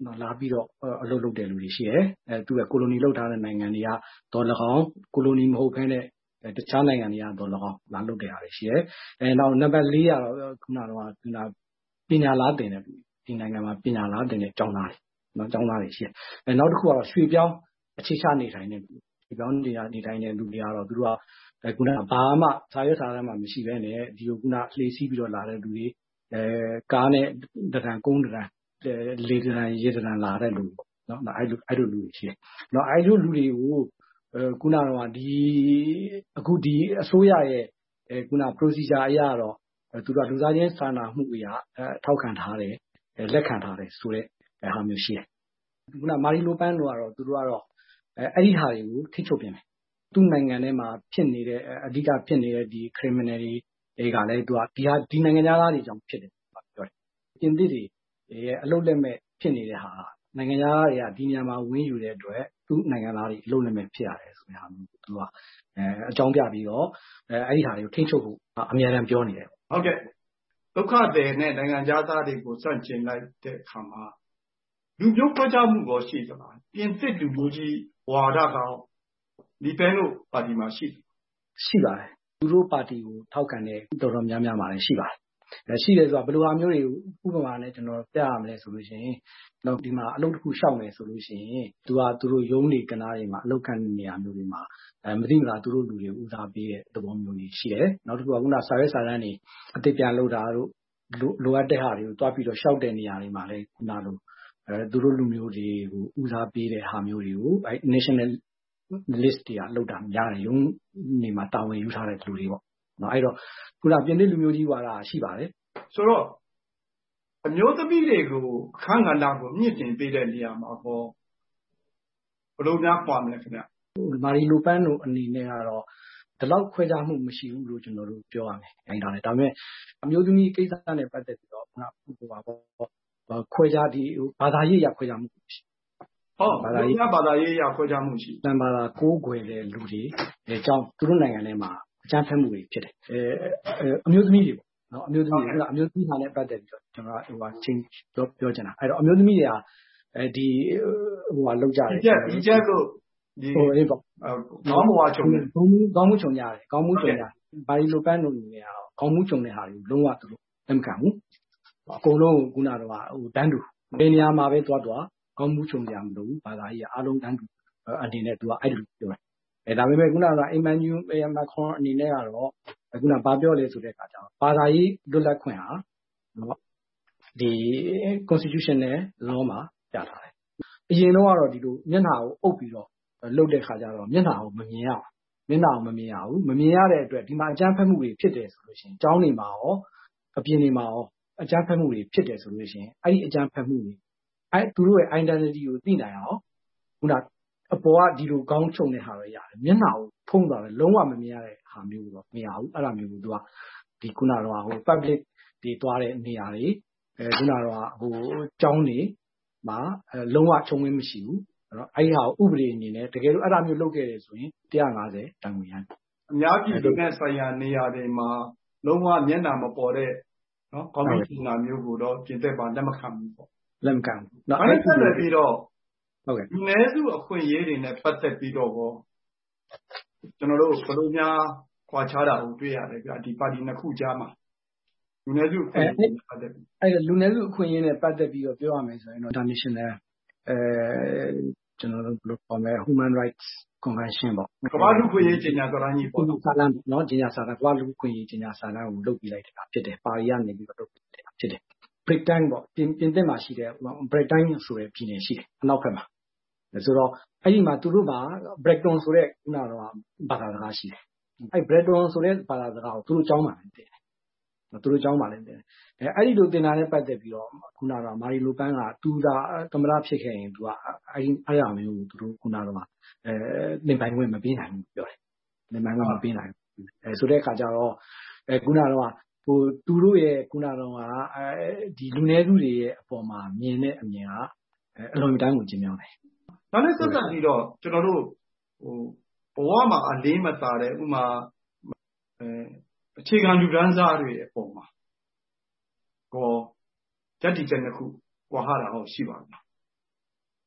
လာပြီးတော့အလုပ်လုပ်တဲ့လူတွေရှိတယ်သူကကိုလိုနီလုပ်ထားတဲ့နိုင်ငံတွေကတော်၎င်းကိုလိုနီမဟုတ်ဘဲနဲ့တခြားနိုင်ငံတွေကတော်၎င်းလာလုပ်တဲ့အားတွေရှိတယ်နောက်နံပါတ်4ကတော့ခုနကတော့ပညာလားတင်တဲ့ဒီနိုင်ငံမှာပညာလားတင်တဲ့ကျောင်းသားတွေကျောင်းသားတွေရှိတယ်နောက်တစ်ခုကတော့ရွှေပြောင်းအခြေချနေထိုင်တဲ့ရွှေပြောင်းနေထိုင်တဲ့လူတွေကတော့သူတို့ကခုနကဘာမှစာရွက်စာတမ်းမှမရှိဘဲနဲ့ဒီကိုခုနလှေစီးပြီးတော့လာတဲ့လူတွေကားနဲ့တရံကုန်းတရံလေတရံရေတရံလာတဲ့လူပေါ့နော်အဲ့လိုလူတွေရှိတယ်နော်အဲ့လိုလူတွေကိုခုနကတော့အခုဒီအစိုးရရဲ့ခုန procedure အရတော့သူကလူသားချင်းစာနာမှုအရာထောက်ခံထားတယ်လက်ခံထားတယ်ဆိုတဲ့ဟာမျိုးရှိတယ်ခုနမာရီလိုပန်းတို့ကတော့သူတို့ကတော့အဲ့ဒီဟာတွေကိုထိချုပ်ပြင်မယ်သူ့နိုင်ငံထဲမှာဖြစ်နေတဲ့အဓိကဖြစ်နေတဲ့ဒီ criminal တွေကလည်းသူကဒီနိုင်ငံသားတွေကြောင့်ဖြစ်တယ်ပြောတယ်ပြင်သစ်တွေရဲ့အလုပ်လက်မဲ့ဖြစ်နေတဲ့ဟာနိုင်ငံသားတွေကဒီနေရာမှာဝင်ယူတဲ့အတွက်သူ့နိုင်ငံသားတွေအလုပ်လက်မဲ့ဖြစ်ရတယ်ဆိုတဲ့ဟာမျိုးသူကအကြောင်းပြပြီးတော့အဲ့ဒီဟာတွေကိုထိချုပ်ဖို့အများအားပြောနေတယ်ဟုတ်ကဲ့ဒုက္ခသည်နဲ့နိုင်ငံသားတွေကိုစန့်ကျင်လိုက်တဲ့အခါမှာလူမျိုးခွဲခြားမှုကိုရှိသလားပြင်သစ်လူမျိုးကြီးဝါဒကောင်ဒီပန်းတို့ပါတီမှာရှိပါတယ်သူတို့ပါတီကိုထောက်ခံတဲ့တော်တော်များများမှာလည်းရှိပါတယ်ရှိတယ်ဆိုတာဘယ်လိုဟာမျိုးတွေကိုဥပမာနဲ့ကျွန်တော်ပြရမလဲဆိုလို့ရှိရင်တော့ဒီမှာအလုပ်တစ်ခုရှောက်မယ်ဆိုလို့ရှိရင်သူတို့ရုံးတွေကနားတွေမှာအလုပ်ခံနေရမျိုးတွေမှာမသိမလားသူတို့လူတွေဦးစားပေးတဲ့သဘောမျိုးကြီးရှိတယ်နောက်တစ်ခုကခုနစာရွက်စာတမ်းတွေအသစ်ပြန်လုပ်တာတို့လိုအပ်တဲ့ဟာတွေကိုတွားပြီးတော့ရှောက်တဲ့နေရာတွေမှာလည်းခုနလိုသူတို့လူမျိုးတွေကိုဦးစားပေးတဲ့ဟာမျိုးတွေကိုnational list တွေကလောက်တာများတယ်ရုံးနေမှာတာဝန်ယူထားတဲ့လူတွေပေါ့နော်အဲ့တော့ခုနပြင်သစ်လူမျိုးကြီးဝါဒရှိပါတယ်ဆိုတော့အမျိုးသမီးတွေကိုအခန်းကဏ္ဍကိုမြင့်တင်ပေးတဲ့နေရာမှာပေါ့ဘယ်လိုများပွားမလဲခင်ဗျမာရီလိုပန်းတို့အနေနဲ့ကတော့ဒီလောက်ခွဲခြားမှုမရှိဘူးလို့ကျွန်တော်တို့ပြောရမယ်အဲ့ဒါနဲ့ဒါပေမဲ့အမျိုးသမီးကိစ္စနဲ့ပတ်သက်ပြီးတော့ခုနခွဲခြားဒီဘာသာရေးရခွဲခြားမှုရှိဘာသာရေးရခွဲခြားမှုရှိတန်ဘာသာကိုးကွယ်တဲ့လူတွေအကြောင်းသူတို့နိုင်ငံထဲမှာအကြမ်းဖက်မှုတွေဖြစ်တယ်အမျိုးသမီးတွေပေါ့နော်အမျိုးသမီးတွေကအမျိုးသမီးဟာနဲ့ပတ်သက်ပြီးတော့ကျွန်တော်ချင်းပြောချင်တာအဲ့တော့အမျိုးသမီးတွေကဒီလောက်ကြတယ်ဒီချက်လို့ဒီအေးပေါ့ခေါင်းမွာချုံတယ်ခေါင်းမွချုံကြတယ်ခေါင်းမွချုံကြဘာဒီလိုပန်းလို့နေရအောင်ခေါင်းမွချုံတဲ့ဟာတွေလုံးဝသူတို့လက်မခံဘူးအကုန်လုံးခုနတော့တန်းတူနေနေရာမှာပဲသွားခေါင်းမွချုံကြမလို့ဘာသာရေးအားလုံးတန်းတူအနေနဲ့သူကအဲ့လိုပြောတယ်ဒါပေမဲ့ခုနကအီမန်နျူမက်ခရွန်အနေနဲ့ကတော့ခုနဘာပြောလဲဆိုတဲ့အခါကျတော့ဘာသာရေးလွတ်လပ်ခွင့်ဟာနော်ဒီ constitution နဲ့ law မှာပြထားတယ်အရင်တော့ကတော့ဒီလိုမျက်နှာကိုအုပ်ပြီးတော့လှုပ်တဲ့ခါကျတော့မျက်နှာကိုမမြင်ရဘူးမမြင်ရတဲ့အတွက်ဒီမှာအကြမ်းဖက်မှုတွေဖြစ်တယ်ဆိုလို့ရှိရင်ကျောင်းတွေမှာရောအပြင်တွေမှာရောအကြမ်းဖက်မှုတွေဖြစ်တယ်ဆိုလို့ရှိရင်အဲ့ဒီအကြမ်းဖက်မှုတွေသူတို့ရဲ့ identity ကိုသိနိုင်အောင်ခုနအပေါ်ကဒီလိုခေါင်းချုံတဲ့ဟာတွေရတယ်မျက်နှာကိုဖုံးသွားတယ်လုံးဝမမြင်ရတဲ့ဟာမျိုးတော့မရဘူးအဲ့ဒါမျိုးကိုသူကဒီခုနတော့public တွေတွားတဲ့နေရာတွေခုနတော့ကျောင်းတွေမှာလုံးဝချုံဝင်မရှိဘူးအဲ့တော့အဲ့ဒီဟာကိုဥပဒေအနေနဲ့တကယ်လို့အဲ့ဒါမျိုးလုပ်ခဲ့တယ်ဆိုရင်150တန်ငွေရအများကြီးဒီနဲ့ဆိုင်ရာနေရာတွေမှာလုံးဝမျက်နှာမပေါ်တဲ့နော်ကော်မတီနာမျိုးကိုတော့ပြင်သစ်ပါလက်မခံဘူးပေါ့လက်မခံဘူး။အဲ့ဒါဆက်ပြီးတော့ဟုတ်ကဲ့ဒီနည်းစုအခွင့်အရေးတွေနဲ့ပတ်သက်ပြီးတော့ကျွန်တော်တို့ဘယ်လိုများခွာခြားတာကိုတွေ့ရတယ်ဗျဒီပါတီနှစ်ခုကြားမှာလူနည်းစုအခွင့်အရေးနဲ့ပတ်သက်ပြီးအဲ့လူနည်းစုအခွင့်အရေးနဲ့ပတ်သက်ပြီးတော့ပြောရမယ်ဆိုရင်တော့ international ကျွန်တော်တို့ဘယ်လိုခေါ်မလဲ human rights convention ပေါ့ကမ္ဘာ့လူ့အခွင့်အရေးကြေညာစာတမ်းကြီးပေါ့စာတမ်းနော်ကြေညာစာတမ်းကမ္ဘာ့လူ့အခွင့်အရေးကြေညာစာတမ်းကိုလုပ်ပြီးလိုက်တာဖြစ်တယ်ပါရီကနေပြီးတော့လုပ်ပြီးလိုက်တာဖြစ်တယ် Britain ပေါ့ပြင်သစ်မှာရှိတဲ့ Britain ဆိုတဲ့ပြည်နယ်ရှိတယ်အနောက်ဘက်မှာဆိုတော့အဲ့ဒီမှာသူတို့က Breton ဆိုတဲ့ခုနကတော့ဘာသာစကားရှိတယ်အဲ့ Breton ဆိုတဲ့ဘာသာစကားကိုသူတို့ကျောင်းမှာလည်းသင်တယ်သူတို့ကျောင်းမှာလည်းသင်တယ်အဲ့ဒီလိုသင်တာနဲ့ပတ်သက်ပြီးတော့ခုနကတော့မာရီလိုပန်းကသူသာသမ္မတဖြစ်ခဲ့ရင်သူကအဲ့ရမျိုးကိုသူတို့ခုနကတော့သင်ပိုင်ခွင့်မပေးနိုင်ဘူးပြောတယ်သင်ပိုင်ခွင့်မပေးနိုင်ဘူးဆိုတဲ့အခါကျတော့ခုနကတော့သူတို့ရဲ့ခုနကတော့ဒီလူနည်းစုတွေရဲ့အပေါ်မှာမြင်တဲ့အမြင်ကအလွန်တန်းကိုကျင်းမြောင်းတယ်ဒါနဲ့ဆက်ဆက်ပြီးတော့ကျွန်တော်တို့ဘဝမှာအလေးမသာတဲ့ဥမာအခြေခံလူဒန်းစားတွေအပေါ်မှာဓာတ်တည်ချက်နှစ်ခုဝါဟာတာဟုတ်ရှိပါလား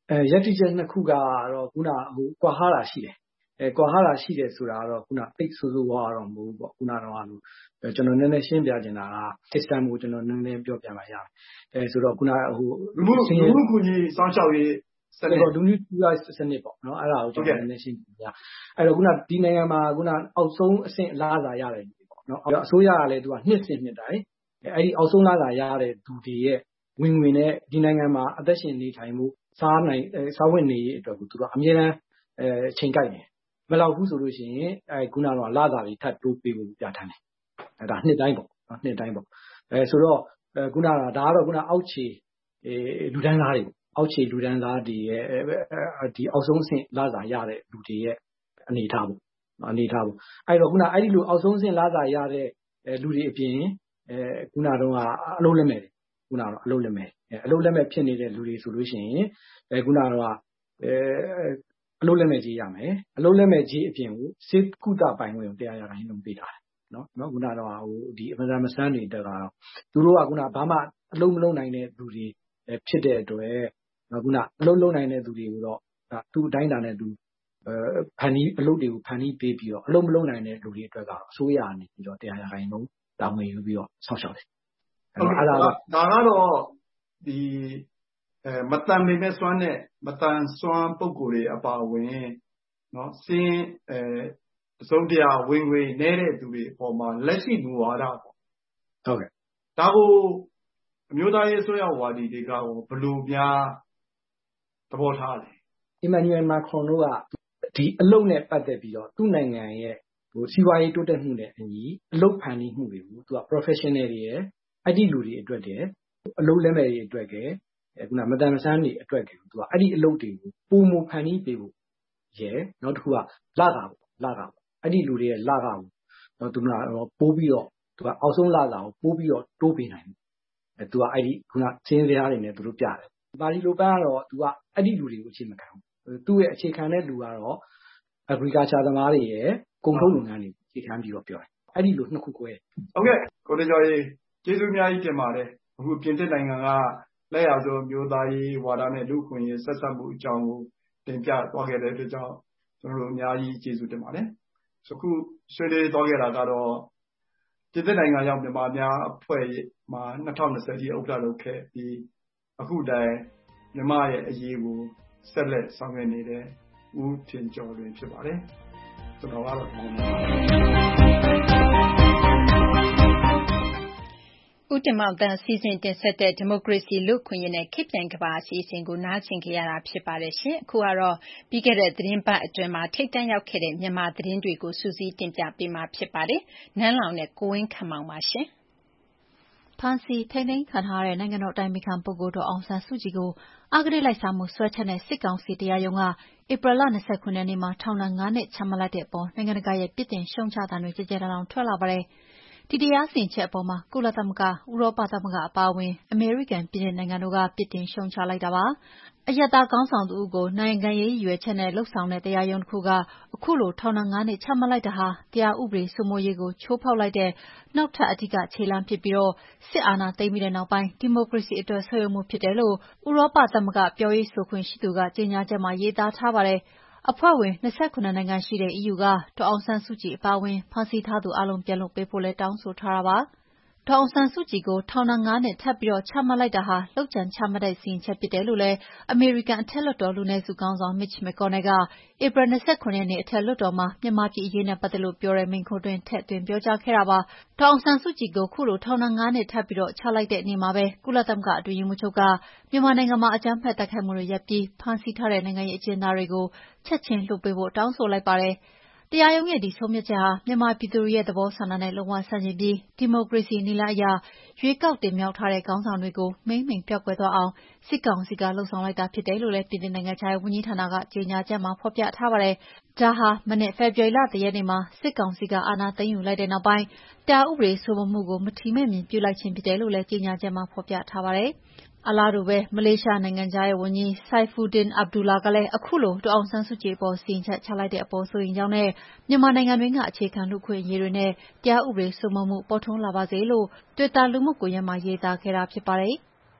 ရပ်တည်ချက်နှစ်ခုကတော့ခုနကွာဟတာရှိတယ်ကွာဟတာရှိတယ်ဆိုတာကတော့ခုနသိဆိုးဆိုးဝါးတော့မဟုတ်ဘူးပေါ့ခုနကတော့ကျွန်တော်နည်းနည်းရှင်းပြချင်တာက system ကိုကျွန်တော်နည်းနည်းပြောပြပါရမယ်ဆိုတော့ခုနလူမှုကူညီစောင့်ရှောက်ရေးစနစ်လူမှုကူညီစနစ်ပေါ့နော်အဲ့ဒါကိုကျွန်တော်နည်းနည်းရှင်းပြရအဲ့တော့ခုနဒီနိုင်ငံမှာခုနအောက်ဆုံးအဆင့်လာစာရတယ်ပေါ့နော်အစိုးရကလည်းသူကနှစ်တိုင်းအဲ့ဒီအောက်ဆုံးလာစာရတဲ့သူတွေရဲ့ဝင်ငွေနဲ့ဒီနိုင်ငံမှာအသက်ရှင်နေထိုင်မှုစားဝင်နေရေးအတွက်ကိုသူကအမြဲတမ်းချိန်ကိုက်နေမလောက်ဘူးဆိုလို့ရှိရင်ခုနကတော့လာစာတွေထပ်တိုးပေးဖို့ပြဋ္ဌာန်းတယ်အဲ့ဒါနှစ်တိုင်းပေါ့နော်နှစ်တိုင်းပေါ့ဆိုတော့ခုနကဒါကတော့ခုနအောက်ခြေလူတန်းစားတွေအောက်ခြေလူတန်းစားတွေရဲ့ဒီအောက်ဆုံးအဆင့်လာစာရတဲ့လူတွေရဲ့အနေထားပေါ့အနေထားပေါ့အဲ့တော့ခုနအဲ့ဒီလိုအောက်ဆုံးအဆင့်လာစာရတဲ့လူတွေအပြင်ခုနတော့အလုံးလက်မဲ့ခုနတော့အလုံးလက်မဲ့ဖြစ်နေတဲ့လူတွေဆိုလို့ရှိရင်ခုနတော့အလုံးလက်မဲ့ကြီးရမယ်အလုံးလက်မဲ့ကြီးအပြင်ကိုစေကုသပိုင်ခွင့်ကိုတရားရတိုင်းလုံးပေးထားတယ်နော်ခုနတော့ဒီအမှန်တမ်းမဆန်းတွေတက်တာသူတို့ကခုနဘာမှအလုံးမလုံးနိုင်တဲ့လူတွေဖြစ်တဲ့အတွက်ခုနအလုံးလုံးနိုင်တဲ့သူတွေကိုတော့သူ့အတိုင်းတာနဲ့သူဖန်ပြီးအလုပ်တွေကိုဖန်ပြီးပေးပြီးတော့အလုံးမလုံးနိုင်တဲ့လူတွေအတွက်ကတော့အစိုးရအနေပြီးတော့တရားရတိုင်းလုံးတာဝန်ယူပြီးတော့ဆောက်ရှောက်တယ်အဲ့ဒါကတော့ဒီမတန်ပေမဲ့စွမ်းတဲ့မတန်စွမ်းပုံကိုယ်တွေအပါအဝင်နော်စင်းသုံးတရားဝင်ငွေနေတဲ့သူတွေအပေါ်မှာလက်ရှိမူဝါဒပေါ့ဟုတ်ကဲ့ဒါကိုအမျိုးသားရေးအစိုးရဝါဒီတွေကဘယ်လိုများသဘောထားလဲ Emmanuel Macron တို့ကဒီအလုပ်နဲ့ပတ်သက်ပြီးတော့သူ့နိုင်ငံရဲ့စီးပွားရေးတိုးတက်မှုနဲ့အညီအလုပ်ဖန်တီးမှုတွေကိုသူက professional တွေရဲ့အဲ့ဒီလူတွေအတွက်တည်းအလုပ်လက်မဲ့တွေအတွက်တည်းခုနမတန်မဆန်းတွေအတွက်တည်းသူကအဲ့ဒီအလုပ်တွေကိုပုံမဖန်တီးပေးဖို့နောက်တစ်ခုကလာတာအဲ့ဒီလူတွေရဲ့လာတာကိုသူကတော့ပိုးပြီးတော့သူကအောက်ဆုံးလာတာကိုပိုးပြီးတော့တိုးပေးနိုင်တယ်သူကအဲ့ဒီခုနစင်းစရာတွေနဲ့သူတို့ပြတယ်ပါလီလိုပန်းကတော့သူကအဲ့ဒီလူတွေကိုအခြေမခံဘူးသူ့ရဲ့အခြေခံတဲ့လူကတော့ agriculture သမားတွေရဲ့ကုန်ထုတ်လုပ်ငန်းတွေအခြေခံပြီးတော့ပြောတယ်အဲ့ဒီလိုနှစ်ခုကိုဟုတ်ကဲ့ကိုတေကျော်ကြီးကျေးဇူးအများကြီးတင်ပါတယ်အခုပြင်သစ်နိုင်ငံကလက်ရဆုံးမျိုးသားရေးဝါဒနဲ့လူ့အခွင့်အရေးဆက်စပ်မှုအကြောင်းကိုတင်ပြသွားခဲ့တဲ့အတွက်ကြောင့်ကျွန်တော်တို့အများကြီးကျေးဇူးတင်ပါတယ်အခုဆွေးနွေးသွားခဲ့တာကတော့ပြင်သစ်နိုင်ငံရောက်မြန်မာများအဖွဲ့မှာ2020ကြီးဥက္ကဋ္ဌလုပ်ခဲ့ပြီးအခုတိုင်မြန်မာရဲ့အရေးကိုဆက်လက်ဆောင်ရွက်နေတဲ့ဦးထင်ကျော်တွင်ဖြစ်ပါတယ်ကျွန်တော်ကတော့ဦးတင်မောင်သန်းစီစဉ်တင်ဆက်တဲ့ဒီမိုကရေစီလူ့အခွင့်အရေးနဲ့ခေတ်ပြိုင်ကမ္ဘာအစီအစဉ်ကိုနားဆင်ကြရတာဖြစ်ပါတယ်ရှင်အခုကတော့ပြီးခဲ့တဲ့သတင်းပတ်အတွင်းမှာထိပ်တန်းရောက်ခဲ့တဲ့မြန်မာသတင်းတွေကိုစူးစီးတင်ပြပေးမှာဖြစ်ပါတယ်နန်းလောင်နဲ့ကိုဝင်းခန့်မောင်ပါရှင်ဖမ်းဆီးထိန်းသိမ်းခံထားရတဲ့နိုင်ငံတော်အတိုင်ပင်ခံပုဂ္ဂိုလ်ဒေါ်အောင်ဆန်းစုကြည်ကိုအဂတိလိုက်စားမှုစွဲချက်နဲ့စစ်ကောင်စီတရားရုံးကဧပြီလ29ရက်နေ့မှာထောင်ဒဏ်9နှစ်ချမှတ်လိုက်တဲ့အပေါ်နိုင်ငံတကာရဲ့ပြစ်တင်ရှုံချသံတွေကြဲကြဲတောင်ထွက်လာပါတယ်။ဒီတရားစီရင်ချက်အပေါ်မှာကုလသမဂ္ဂ၊ဥရောပသမဂ္ဂအပါအဝင်အမေရိကန်ပြည်ထောင်စုနိုင်ငံတို့ကပြစ်တင်ရှုံချလိုက်တာပါ။အရပ်သားခေါင်းဆောင်တဦးကိုနိုင်ငံရေးရည်ရွယ်ချက်နဲ့လုပ်ဆောင်တဲ့တရားရုံးတစ်ခုကအခုလိုထောင်ဒဏ်9နှစ်ချမှတ်လိုက်တာဟာတရားဥပဒေစိုးမိုးရေးကိုချိုးဖောက်လိုက်တဲ့နောက်ထပ်အဓိကခြေလှမ်းဖြစ်ပြီးစစ်အာဏာသိမ်းပြီးတဲ့နောက်ပိုင်းဒီမိုကရေစီအတွက်ဆုတ်ယုတ်မှုဖြစ်တယ်လို့ဥရောပသမဂ္ဂပြောရေးဆိုခွင့်ရှိသူကကြေညာချက်မှာရေးသားထားပါတယ်။အဖွဲ့ဝင်29နိုင်ငံရှိတဲ့ EU ကဒေါ်အောင်ဆန်းစုကြည်အပါအဝင်ဖမ်းဆီးထားသူအားလုံးပြန်လွှတ်ပေးဖို့လည်းတောင်းဆိုထားတာပါ။ဒေါ်အောင်ဆန်းစုကြည်ကိုထောင်ဒဏ်9နှစ်ထပ်ပြီးချမှတ်လိုက်တာဟာလုပ်ကြံချမှတ်တဲ့စီရင်ချက်ဖြစ်တယ်လို့လည်းအမေရိကန်အထက်လွှတ်တော်လူနည်းစုခေါင်းဆောင် Mitch McConnell ကဧပြီ29ရက်နေ့အထက်လွှတ်တော်မှာမြန်မာပြည်အရေးနဲ့ပတ်သက်လို့ပြောတဲ့မိန့်ခွန်းတွင်ထည့်သွင်းပြောကြားခဲ့တာပါ။ဒေါ်အောင်ဆန်းစုကြည်ကိုခုလိုထောင်ဒဏ်9နှစ်ထပ်ပြီးချလိုက်တဲ့နေ့မှာပဲကုလသမဂ္ဂအတွင်းရေးမှူးချုပ်ကမြန်မာနိုင်ငံမှာအကြမ်းဖက်တိုက်ခိုက်မှုတွေရပ်ပြီးဖမ်းဆီးထားတဲ့နိုင်ငံရေးအကျဉ်းသားတွေကိုချက်ချင်းလွှတ်ပေးဖို့တောင်းဆိုလိုက်ပါတယ်။တရားရုံးရဲ့ဒီဆုံးဖြတ်ချက်ဟာမြန်မာပြည်သူတွေရဲ့သဘောဆန္ဒနဲ့လုံးဝဆန့်ကျင်ပြီးဒီမိုကရေစီနည်းလမ်းအရရွေးကောက်တင်မြှောက်ထားတဲ့ခေါင်းဆောင်တွေကိုမှိန်းပျောက်ကွယ်သွားအောင်စစ်ကောင်စီကလှုံ့ဆော်လိုက်တာဖြစ်တယ်လို့လည်းပြည်ထောင်စုနိုင်ငံခြားရေးဝန်ကြီးဌာနကကြေညာချက်မှာဖော်ပြထားပါတယ်။ဒါဟာမနေ့ဖေဖော်ဝါရီလ1ရက်နေ့မှာစစ်ကောင်စီကအာဏာသိမ်းယူလိုက်တဲ့နောက်ပိုင်းတရားဥပဒေစိုးမိုးမှုကိုမထီမဲ့မြင်ပြုလိုက်ခြင်းဖြစ်တယ်လို့လည်းကြေညာချက်မှာဖော်ပြထားပါတယ်။အလားတူပဲမလေးရှားနိုင်ငံခြားရေးဝန်ကြီး Saifuddin Abdullah ကလည်းအခုလိုဒေါ်အောင်ဆန်းစုကြည်အပေါ်စီရင်ချက်ချလိုက်တဲ့အပေါ်စိုးရိမ်ကြောင်းနဲ့မြန်မာနိုင်ငံတွင်းကအခြေခံလူ့အခွင့်အရေးတွေနဲ့တရားဥပဒေစိုးမိုးမှုပေါ်ထွန်းလာပါစေလို့တွစ်တာလူမှုကွန်ရက်မှာရေးသားခဲ့တာဖြစ်ပါတယ်။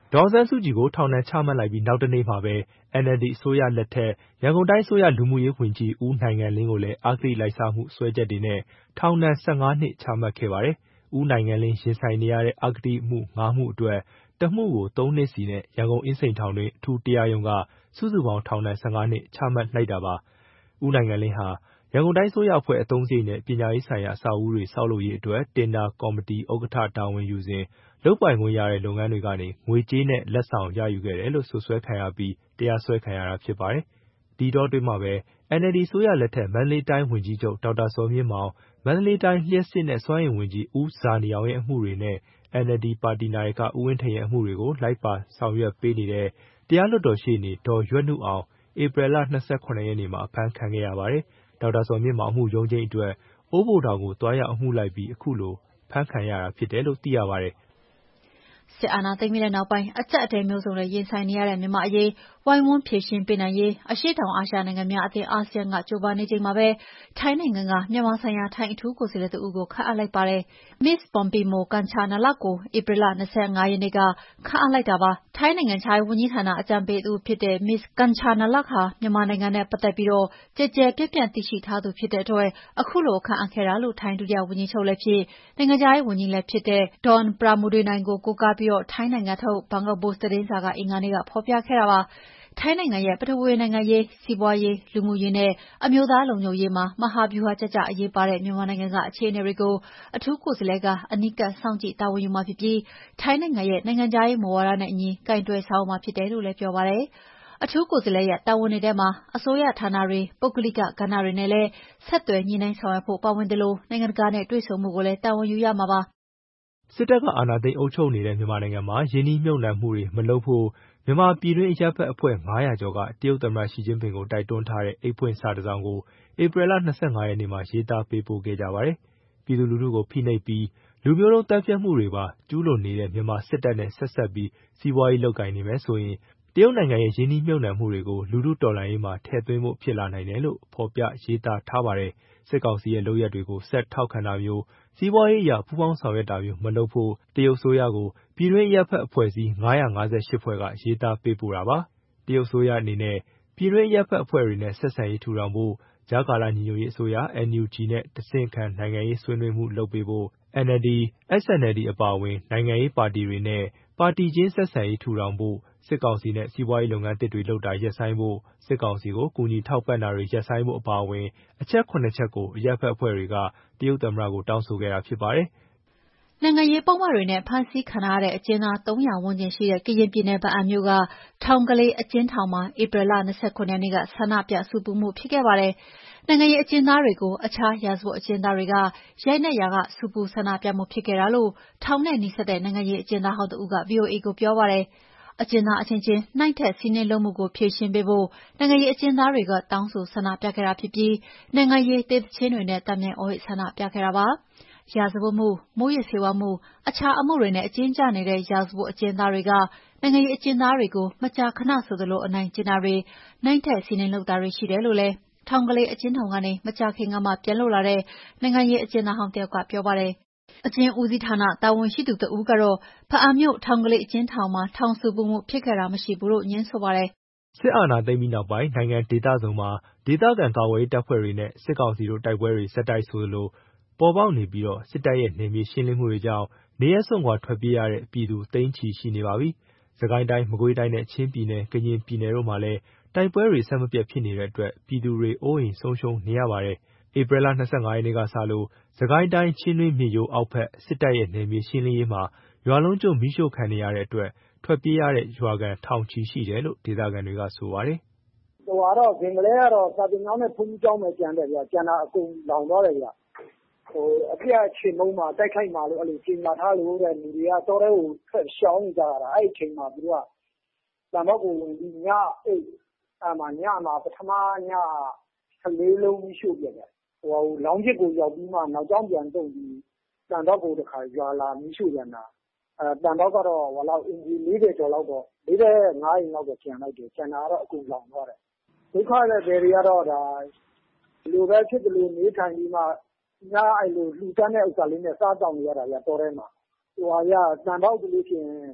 ဒေါ်အောင်ဆန်းစုကြည်ကိုထောင်ဒဏ်ချမှတ်လိုက်ပြီးနောက်တနေ့မှာပဲ NLD အစိုးရလက်ထက်ရန်ကုန်တိုင်းအစိုးရလူမှုရေးဝန်ကြီးဦးနိုင်ငံလင်းကိုလည်းအဂတိလိုက်စားမှုစွဲချက်တွေနဲ့ထောင်ဒဏ်15 နှစ်ချမှတ်ခဲ့ပါတယ်။ဦးနိုင်ငံလင်းရင်ဆိုင်နေရတဲ့အဂတိမှု5 မှုအတွက်တမှုကို3 နှစ်စီနဲ့ရန်ကုန်အင်းစိန်ထောင်တွင်အထူးတရားရုံးကစုစုပေါင်းထောင်ဒဏ်15 နှစ်ချမှတ်လိုက်တာပါ။ဦးနိုင်ငံလင်းဟာရန်ကုန်တိုင်းအစိုးရအဖွဲ့အသုံးစရိတ်နဲ့ပညာရေးဆိုင်ရာအဆောက်အဦတွေဆောက်လုပ်ရေးအတွက်တင်ဒါကော်မတီဥက္ကဋ္ဌတာဝန်ယူစဉ်လုပ်ပိုင်ခွင့်ရတဲ့လုပ်ငန်းတွေကနေငွေကြေးနဲ့လက်ဆောင်ရယူခဲ့တယ်လို့စွပ်စွဲခံရပြီးတရားစွဲခံရတာဖြစ်ပါတယ်။ဒီတော့တွင်းမှာပဲ NLD အစိုးရလက်ထက်မန္တလေးတိုင်းဝန်ကြီးချုပ်ဒေါက်တာဇော်မြင့်မောင်မန္တလေးတိုင်းလျှပ်စစ်နဲ့စွမ်းအင်ဝန်ကြီးဦးဇာနည်အောင်ရဲ့အမှုတွေနဲ့ NLD ပါတီနာယကဦးဝင်းထိန်ရဲ့အမှုတွေကိုလိုက်ပါဆောင်ရွက်ပေးနေတဲ့တရားလွှတ်တော်ရှေ့နေဒေါ်ရွက်နုအောင်ဧပြီလ 27 ရက်နေ့မှာအဖမ်းခံခဲ့ရပါတယ်။ဒေါက်တာဇော်မြင့်မောင်အမှုရုံးချိန်းအတွက်အိုးဘိုထောင်ကိုသွားရောက်အမှုလိုက်ပြီးအခုလိုဖမ်းခံရတာဖြစ်တယ်လို့သိရပါတယ်။စစ်အာဏာသိမ်းပြီးတဲ့နောက်ပိုင်းအကျပ်အတည်းမျိုးစုံနဲ့ရင်ဆိုင်နေရတဲ့မြန်မာ့အရေးဝိုင်းဝန်းဖြေရှင်းပေးနိုင်ရေးအရှေ့တောင်အာရှနိုင်ငံများအသင်းအာဆီယံကကြိုးပမ်းနေချိန်မှာပဲထိုင်းနိုင်ငံကမြန်မာဆိုင်ရာထိုင်းအထူးကိုယ်စားလှယ်တဦးကိုခန့်အပ်လိုက်ပါတယ်။ Miss Pompimo Kanchanalak ကိုဧပြီလ 25 ရက်နေ့ကခန့်အပ်လိုက်တာပါ။ထိုင်းနိုင်ငံခြားရေးဝန်ကြီးဌာနအကြံပေးတဦးဖြစ်တဲ့ Miss Kanchanalak ဟာမြန်မာနိုင်ငံနဲ့ပတ်သက်ပြီးကျယ်ကျယ်ပြန့်ပြန့်သိရှိထားသူဖြစ်တဲ့အတွက်အခုလိုခန့်အပ်ခဲ့တာလို့ထိုင်းဒုတိယဝန်ကြီးချုပ်လည်းဖြစ်နိုင်ငံခြားရေးဝန်ကြီးလည်းဖြစ်တဲ့ Don Pramudwinai ကိုကိုးကားပြီးထိုင်းနိုင်ငံထုတ် Bangkok Post သတင်းစာကအင်္ဂါနေ့ကဖော်ပြခဲ့တာပါ။ထိုင်းနိုင်ငံရဲ့ပထဝီနိုင်ငံရေး၊စီးပွားရေး၊လူမှုရေးနဲ့အမျိုးသားလုံခြုံရေးမှာမဟာဗျူဟာကျကျအရေးပါတဲ့မြန်မာနိုင်ငံကအခြေအနေတွေကိုအထူးကိုယ်စားလှယ်ကအနီးကပ်စောင့်ကြည့်တာဝန်ယူမှာဖြစ်ပြီးထိုင်းနိုင်ငံရဲ့နိုင်ငံခြားရေးမူဝါဒနဲ့အညီကိုင်တွယ်ဆောင်ရွက်မှာဖြစ်တယ်လို့လည်းပြောပါတယ်။အထူးကိုယ်စားလှယ်ရဲ့တာဝန်တွေထဲမှာအစိုးရဌာနတွေ၊ပုဂ္ဂလိကကဏ္ဍတွေနဲ့လည်းဆက်သွယ်ညှိနှိုင်းဆောင်ရွက်ဖို့ပါဝင်သလိုနိုင်ငံတကာနဲ့တွေ့ဆုံမှုကိုလည်းတာဝန်ယူရမှာပါ။စစ်တပ်ကအာဏာသိမ်းအုပ်ချုပ်နေတဲ့မြန်မာနိုင်ငံမှာရင်းနှီးမြှုပ်နှံမှုတွေမလုပ်ဖို့မြန်မာပြည်တွင်းအရပ်ဘက်အဖွဲ့500ကျော်ကတရုတ်သမ္မတရှီကျင်းပင်ကိုတိုက်တွန်းထားတဲ့အိတ်ဖွင့်စာတစ်စောင်ကိုဧပြီလ 25 ရက်နေ့မှာရေးသားပေးပို့ခဲ့ကြပါတယ်။ပြည်သူလူထုကိုဖိနှိပ်ပြီးလူမျိုးတုံးသတ်ဖြတ်မှုတွေပါကျူးလွန်နေတဲ့မြန်မာစစ်တပ်နဲ့ဆက်စပ်ပြီးစီးပွားရေးလုပ်ကိုင်နေမယ်ဆိုရင်တရုတ်နိုင်ငံရဲ့ရင်းနှီးမြှုပ်နှံမှုတွေကိုလူထုတော်လှန်ရေးမှာထည့်သွင်းဖို့ဖြစ်လာနိုင်တယ်လို့ဖော်ပြရေးသားထားပါတယ်။စစ်ကောင်စီရဲ့လုပ်ရပ်တွေကိုဆက်ထောက်ခံတာမျိုးစီးပွားရေးအရပူးပေါင်းဆောင်ရွက်တာမျိုးမလုပ်ဖို့တရုတ်အစိုးရကိုပြည်တွင်းအရပ်ဘက်အဖွဲ့အစည်း558ဖွဲ့ကရေးသားပေးပို့တာပါ။တရုတ်အစိုးရအနေနဲ့ပြည်တွင်းအရပ်ဘက်အဖွဲ့တွေနဲ့ဆက်ဆံရေးထူထောင်ဖို့ကြားကာလညီညွတ်ရေးအစိုးရ NUG နဲ့တဆင့်ခံနိုင်ငံရေးဆွေးနွေးမှုလုပ်ပေးဖို့ NLD, SNLD အပါအဝင်နိုင်ငံရေးပါတီတွေနဲ့ပါတီချင်းဆက်ဆံရေးထူထောင်ဖို့စစ်ကောင်စီနဲ့စီးပွားရေးလုပ်ငန်းသစ်တွေလုပ်တာရပ်ဆိုင်းဖို့စစ်ကောင်စီကိုကူညီထောက်ပံ့တာတွေရပ်ဆိုင်းဖို့အပါအဝင်အချက် 7 ချက်ကိုအရပ်ဘက်အဖွဲ့တွေကတရုတ်သမ္မတကိုတောင်းဆိုခဲ့တာဖြစ်ပါတယ်။နိုင်ငံရေးပုဒ်မတွေနဲ့ဖမ်းဆီးခံထားရတဲ့အကျဉ်းသား300 ဝန်းကျင်ရှိတဲ့ကရင်ပြည်နယ်ဘားအံမြို့ကထောင်ကလေးအကျဉ်းထောင်မှာဧပြီလ 29 ရက်နေ့ကဆန္ဒပြဆူပူမှုဖြစ်ခဲ့ပါတယ်။နိုင်ငံရေးအကျဉ်းသားတွေကိုအခြားရာဇဝတ်အကျဉ်းသားတွေကရိုက်နှက်ရာကဆူပူဆန္ဒပြမှုဖြစ်ခဲ့တာလို့ထောင်နဲ့နီးစပ်တဲ့နိုင်ငံရေးအကျဉ်းသားဟောင်းတဦးက VOA ကိုပြောပါတယ်။အကျဉ်းသားအချင်းချင်းနှိုက်ထက်စီးနင်းလုပ်မှုကိုဖြေရှင်းပေးဖို့နိုင်ငံရေးအကျဉ်းသားတွေကတောင်းဆိုဆန္ဒပြခဲ့တာဖြစ်ပြီးနိုင်ငံရေးတေးသီချင်းတွေနဲ့သံပြိုင်အော်ဟစ်ဆန္ဒပြခဲ့တာပါ။ရာဇဝတ်မှု၊မူးယစ်ဆေးဝါးမှုအခြားအမှုတွေနဲ့အကျဉ်းကျနေတဲ့ရာဇဝတ်အကျဉ်းသားတွေကနိုင်ငံရေးအကျဉ်းသားတွေကိုမကြာခဏဆိုသလိုအနိုင်ကျင့်တာတွေနှိုက်ထက်စီးနင်းလုပ်တာတွေရှိတယ်လို့လည်းထောင်ကလေးအကျဉ်းထောင်ကနေမကြာခင်ကမှပြန်လွတ်လာတဲ့နိုင်ငံရေးအကျဉ်းသားဟောင်းတယောက်ကပြောပါတယ်။အကျဉ်းဦးစီးဌာနတာဝန်ရှိသူတဦးကတော့ဘားအံမြို့ထောင်ကလေးအကျဉ်းထောင်မှာထောင်ဆူပူမှုဖြစ်ခဲ့တာမရှိဘူးလို့ငြင်းဆိုပါတယ်။စစ်အာဏာသိမ်းပြီးနောက်ပိုင်းနိုင်ငံဒေသစုံမှာဒေသခံကာကွယ်ရေးတပ်ဖွဲ့တွေနဲ့စစ်ကောင်စီတို့တိုက်ပွဲတွေဆက်တိုက်ဆိုသလိုပေါ်ပေါက်နေပြီးစစ်တပ်ရဲ့နယ်မြေရှင်းလင်းမှုတွေကြောင့်နေရပ်စွန့်ခွာထွက်ပြေးရတဲ့ပြည်သူသိန်းချီရှိနေပါပြီ။စစ်ကိုင်းတိုင်း၊မကွေးတိုင်းနဲ့ချင်းပြည်နယ်၊ကရင်ပြည်နယ်တို့မှာလည်းတိုက်ပွဲတွေဆက်မပြတ်ဖြစ်နေတဲ့အတွက်ပြည်သူတွေအိုးအိမ်ဆုံးရှုံးနေရပါတယ်။ဧပြီလ 25 ရက်နေ့ကစလို့စစ်ကိုင်းတိုင်းချင်းတွင်းမြစ်ရိုးအောက်ဘက်စစ်တပ်ရဲ့နယ်မြေရှင်းလင်းရေးမှာရွာလုံးကျွတ်မီးရှို့ခံနေရတဲ့အတွက်ထွက်ပြေးရတဲ့ရွာခံထောင်ချီရှိတယ်လို့ဒေသခံတွေကဆိုပါတယ်။ဇင်ကလဲကတော့စာသင်ကျောင်းနဲ့ဘုန်းကြီးကျောင်းပဲကျန်တယ်ဗျ။ကျန်တာအကုန်လောင်သွားတယ်ဗျ။အပြတ်ချေမှုန်းမှာတိုက်ခိုက်မှာလို့ကြေညာထားလို့တဲ့လူတွေကတောထဲကိုထွက်ရှောင်နေကြရတာအဲ့ဒီအချိန်မှာသူတို့ကတန်တော့ကိုဝင်ပြီးညအိတ်ညမှာပထမည14လုံးရှို့ပြတယ်လောင်းချစ်ကိုရောက်ပြီးမှနောက်ကျောင်းပြန်တုံပြီးတန်တော့ကိုတခါရွာလာမီးရှို့ပြန်တာတန်တော့ကတော့အင်ဂျီ40ကျော်လောက်တော့45အိမ်လောက်တော့ကျန်လိုက်တယ်ကျန်တာကတော့အကုန်လောင်သွားတယ်ဒုက္ခတဲ့တွေကတော့ဒါလိုပဲဖြစ်တယ်လို့နေထိုင်ပြီးမှညအဲ့လိုလှူတန်းတဲ့ဥစ္စာလေးနဲ့စားတောင်းနေရတာဗျတော်ထဲမှာတန်တော့ဆိုလို့ရှိရင်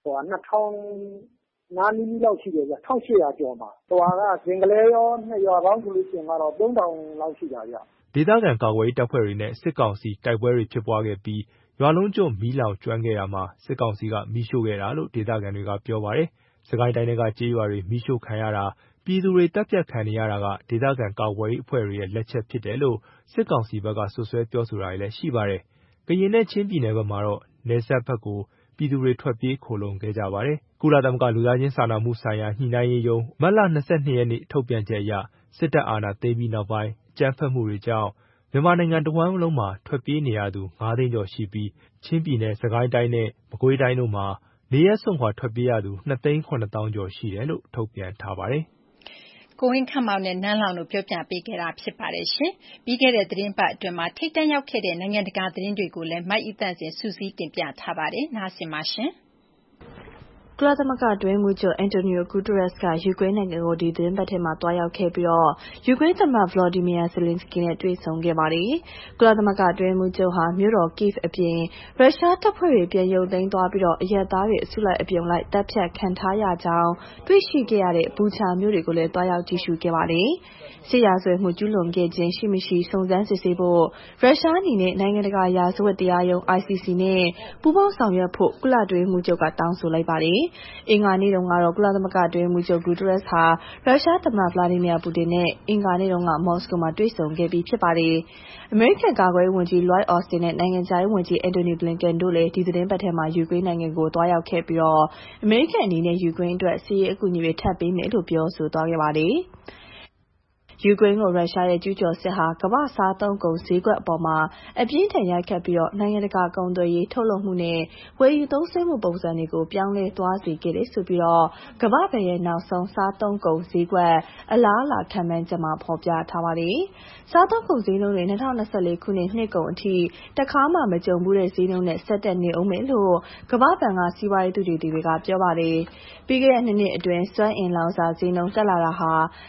နားနီးလောက်ရှိတယ်ဗျ1800ကျော်မှာဟိုကဇင်ကလေးရောနှစ်ရွာပေါင်းဆိုလို့ရှိရင်တော့3000လောက်ရှိတာဗျဒေသခံကာကွယ်ရေးတပ်ဖွဲ့တွေနဲ့စစ်ကောင်စီတိုက်ပွဲတွေဖြစ်ပွားခဲ့ပြီးရွာလုံးကျွတ်မီးလောင်ကျွမ်းခဲ့တာမှာစစ်ကောင်စီကမီးရှို့ခဲ့တာလို့ဒေသခံတွေကပြောပါတယ်။စကိုင်းတိုင်းကကြေးရွာတွေမီးရှို့ခံရတာပြည်သူတွေတပ်ဖြတ်ခံနေရတာကဒေသခံကာကွယ်ရေးအဖွဲ့တွေရဲ့လက်ချက်ဖြစ်တယ်လို့စစ်ကောင်စီဘက်ကဆွဆွဲပြောဆိုတာတွေလည်းရှိပါတယ်။ကရင်နဲ့ချင်းပြည်နယ်ဘက်မှာတော့နယ်စပ်ဘက်ကိုပြည်သူတွေထွက်ပြေးခိုလုံခဲ့ကြပါတယ်။ကုလသမဂ္ဂလူသားချင်းစာနာမှုဆိုင်ရာညှိနှိုင်းရေးရုံးမတ်လ22ရက်နေ့ထုတ်ပြန်ချက်အရစစ်တပ်အာဏာသိမ်းပြီးနောက်ပိုင်းအကြမ်းဖက်မှုတွေကြောင့်မြန်မာနိုင်ငံတဝန်းလုံးမှာထွက်ပြေးနေရသူ9သိန်းကျော်ရှိပြီးချင်းပြည်နယ်၊စကိုင်းတိုင်းနဲ့မကွေးတိုင်းတို့မှာနေရပ်စွန့်ခွာထွက်ပြေးရသူ2,700,000 ကျော်ရှိတယ်လို့ထုတ်ပြန်ထားပါတယ်။ကိုဝင်းခန့်မောင်နဲ့နန်းလောင်တို့ပြောပြပေးခဲ့တာဖြစ်ပါတယ်ရှင်။ပြီးခဲ့တဲ့သတင်းပတ်အတွင်းမှာထိပ်တန်းရောက်ခဲ့တဲ့နိုင်ငံတကာသတင်းတွေကိုလည်းမအိသန့်စင်စုစည်းတင်ပြထားပါတယ်။နားဆင်ပါရှင်။ကုလသမဂ္ဂအတွင်းရေးမှူးချုပ်အန်တိုနီယိုဂူတာရက်စ်ကယူကရိန်းနိုင်ငံကိုဒီသီတင်းပတ်ထဲမှာသွားရောက်ခဲ့ပြီးယူကရိန်းသမ္မတဗလော်ဒီမီယာဇယ်လင်စကီနဲ့တွေ့ဆုံခဲ့ပါတယ်။ကုလသမဂ္ဂအတွင်းရေးမှူးချုပ်ဟာမြို့တော်ကိဗ်အပြင်ရုရှားတပ်ဖွဲ့တွေပြန်ရုပ်သိမ်းသွားပြီးအရပ်သားတွေအစုလိုက်အပြုံလိုက်တပ်ဖြတ်ခံထားရကြောင်းတွေ့ရှိခဲ့ရတဲ့ဘူချာမြို့တွေကိုလည်းသွားရောက်ကြည့်ရှုခဲ့ပါတယ်။စစ်ရာဇဝတ်မှုကျူးလွန်ခဲ့ခြင်းရှိမရှိစုံစမ်းစစ်ဆေးဖို့ရုရှားအနေနဲ့နိုင်ငံတကာရာဇဝတ်တရားရုံး ICC နဲ့ပူးပေါင်းဆောင်ရွက်ဖို့ကုလအတွင်းရေးမှူးချုပ်ကတောင်းဆိုလိုက်ပါတယ်။အင်္ဂါနေ့တုန်းကတော့ကုလသမဂ္ဂအတွင်းရေးမှူးချုပ်ဂူတာရက်စ်ဟာရုရှားသမ္မတဗလာဒီမီယာပူတင်နဲ့အင်္ဂါနေ့တုန်းကမော်စကိုမှာတွေ့ဆုံခဲ့ပြီးဖြစ်ပါတယ်။အမေရိကန်ကာကွယ်ရေးဝန်ကြီးလွိုက်အော်စတင်နဲ့နိုင်ငံခြားရေးဝန်ကြီးအန်တိုနီဘလင်ကန်တို့လည်းဒီသတင်းပတ်ထဲမှာယူကရိန်းနိုင်ငံကိုသွားရောက်ခဲ့ပြီးအမေရိကန်အနေနဲ့ယူကရိန်းအတွက်စစ်ရေးအကူအညီတွေထပ်ပေးမယ်လို့ပြောဆိုသွားခဲ့ပါတယ်။ယူကရိန်းကိုရုရှားရဲ့ကျူးကျော်စစ်ဟာကမ္ဘာ့စားသုံးကုန်ဈေးကွက်အပေါ်မှာအပြင်းထန်ရိုက်ခတ်ပြီးနိုင်ငံတကာကုန်သွယ်ရေးထုတ်လုပ်မှုနဲ့ဝယ်ယူသုံးစွဲမှုပုံစံတွေကိုပြောင်းလဲသွားစေခဲ့တယ်ဆိုပြီးကမ္ဘာ့ဘဏ်ရဲ့နောက်ဆုံးစားသုံးကုန်ဈေးကွက်အလားအလာခန့်မှန်းချက်မှာဖော်ပြထားပါတယ်။စားသုံးကုန်ဈေးနှုန်းတွေ2024ခုနှစ်နှစ်ကုန်အထိတခါမှမကြုံဘူးတဲ့ဈေးနှုန်းနဲ့ဆက်တက်နေဦးမယ်လို့ကမ္ဘာ့ဘဏ်ကစီးပွားရေးသုတေသီတွေကပြောပါတယ်။ပြီးခဲ့တဲ့နှစ်အတွင်းစွမ်းအင်လောင်စာဈေးနှုန်းတက်လာတာဟာ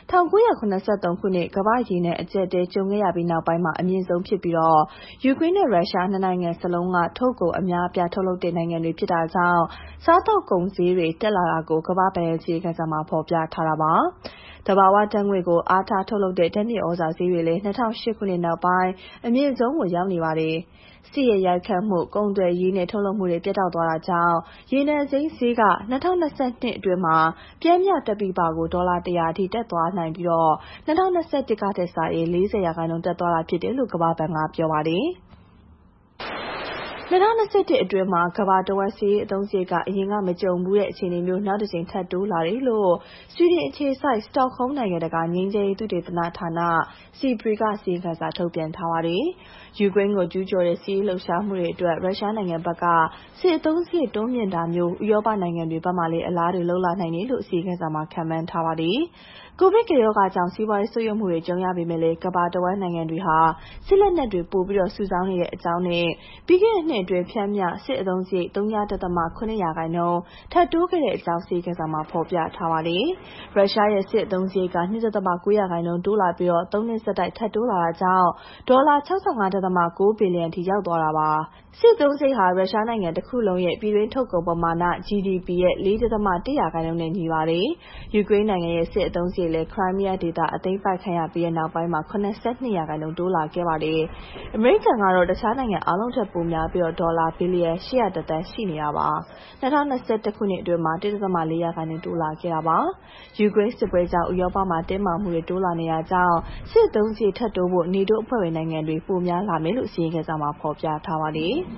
1983ခုနှစ်ကမ္ဘာ့ရေနံအကျပ်တဲကြုံခဲ့ရပြီးနောက်ပိုင်းမှာအမြင့်ဆုံးဖြစ်ပြီးယူကရိန်းနဲ့ရုရှားနှစ်နိုင်ငံစလုံးကထုတ်ကုန်အများအပြားထုတ်လုပ်တဲ့နိုင်ငံတွေဖြစ်တာကြောင့်စားသောက်ကုန်ဈေးတွေတက်လာတာကိုကမ္ဘာ့ဘဏ်ရဲ့အစီရင်ခံစာမှာဖော်ပြထားတာပါ။သဘာဝဓာတ်ငွေ့ကိုအားထားထုတ်လုပ်တဲ့ဓာတ်မြေဩဇာဈေးတွေလည်း2008ခုနှစ်နောက်ပိုင်းအမြင့်ဆုံးကိုရောက်နေပါတယ်။စစ်ရဲ့ရိုက်ခတ်မှုကုန်သွယ်ရေးနဲ့ထုတ်လုပ်မှုတွေပြတ်တောက်သွားတာကြောင့်ရေနံစိမ်းဈေးက2022အတွင်းမှာပြင်းပြတက်ပြီးပါကိုဒေါ်လာ100အထိတက်သွားနိုင်ပြီး2021ကထက်စာရင်40%တက်သွားတာဖြစ်တယ်လို့ကမ္ဘာ့ဘဏ်ကပြောပါတယ်။2021အတွင်းမှာကမ္ဘာတဝက်စီးအသုံးစရိတ်ကအရင်ကမကြုံဘူးတဲ့အခြေအနေမျိုးနောက်တစ်ကြိမ်ထပ်တိုးလာတယ်လို့ဆွီဒင်အခြေစိုက်စတော့ဟုမ်းနိုင်ငံတကာငြိမ်းချမ်းရေးသုတေသနဌာန SIPRI ကစီရင်ခံစာထုတ်ပြန်ထားပါတယ်။ယူကရိန်းကိုကျူးကျော်တဲ့စီးလှုပ်ရှားမှုတွေအတွက်ရုရှားနိုင်ငံဘက်ကစစ်အသုံးစရိတ်တိုးမြင့်တာမျိုးဥရောပနိုင်ငံတွေဘက်မှလည်းအလားတူလှုပ်လာနိုင်တယ်လို့အစီရင်ခံစာမှာခန့်မှန်းထားပါတယ်။ကိုဗစ်ကပ်ရောဂါကြောင့်စီးပွားရေးဆုတ်ယုတ်မှုတွေကြုံရပေမဲ့လည်းကမ္ဘာတဝန်းနိုင်ငံတွေဟာစစ်လက်နက်တွေပိုပြီးစုဆောင်းနေတဲ့အကြောင်းနဲ့ပြီးခဲ့တဲ့နှစ်အတွင်းဖြန့်မြစစ်အသုံးစရိတ် 3.7% ထပ်တိုးခဲ့တဲ့အကြောင်းအစီရင်ခံစာမှာဖော်ပြထားပါတယ်။ရုရှားရဲ့စစ်အသုံးစရိတ်က 2.9% တိုးလာပြီး3နှစ်ဆက်တိုက်ထပ်တိုးလာတာကြောင့်ဒေါ်လာ 65.9 ဘီလီယံထိရောက်သွားတာပါ။စစ်အသုံးစရိတ်ဟာရုရှားနိုင်ငံတစ်ခုလုံးရဲ့ပြည်တွင်းထုတ်ကုန်ပမာဏ GDP ရဲ့ 4.1% နဲ့ညီပါတယ်။ယူကရိန်းနိုင်ငံရဲ့စစ်အသုံးစရိတ်လည်းခရိုင်းမီးယားဒေသအသိမ်းပိုက်ခံရပြီးနောက်ပိုင်းမှာ 82% တိုးလာခဲ့ပါတယ်။အမေရိကန်ကတော့တခြားနိုင်ငံအားလုံးထက်ပိုများပြီးဒေါ်လာဘီလီယံ800 သန်းရှိနေတာပါ။2021ခုနှစ်အတွင်းမှာ 1.4% တိုးလာခဲ့တာပါ။ယူကရိန်းစစ်ပွဲကြောင့်ဥရောပမှာတင်းမာမှုတွေတိုးလာနေတာကြောင့်စစ်အသုံးစရိတ်ထပ်တိုးဖို့နေတိုးအဖွဲ့ဝင်နိုင်ငံတွေပိုများလာမယ်လို့အစီရင်ခံစာမှာဖော်ပြထားပါတယ်။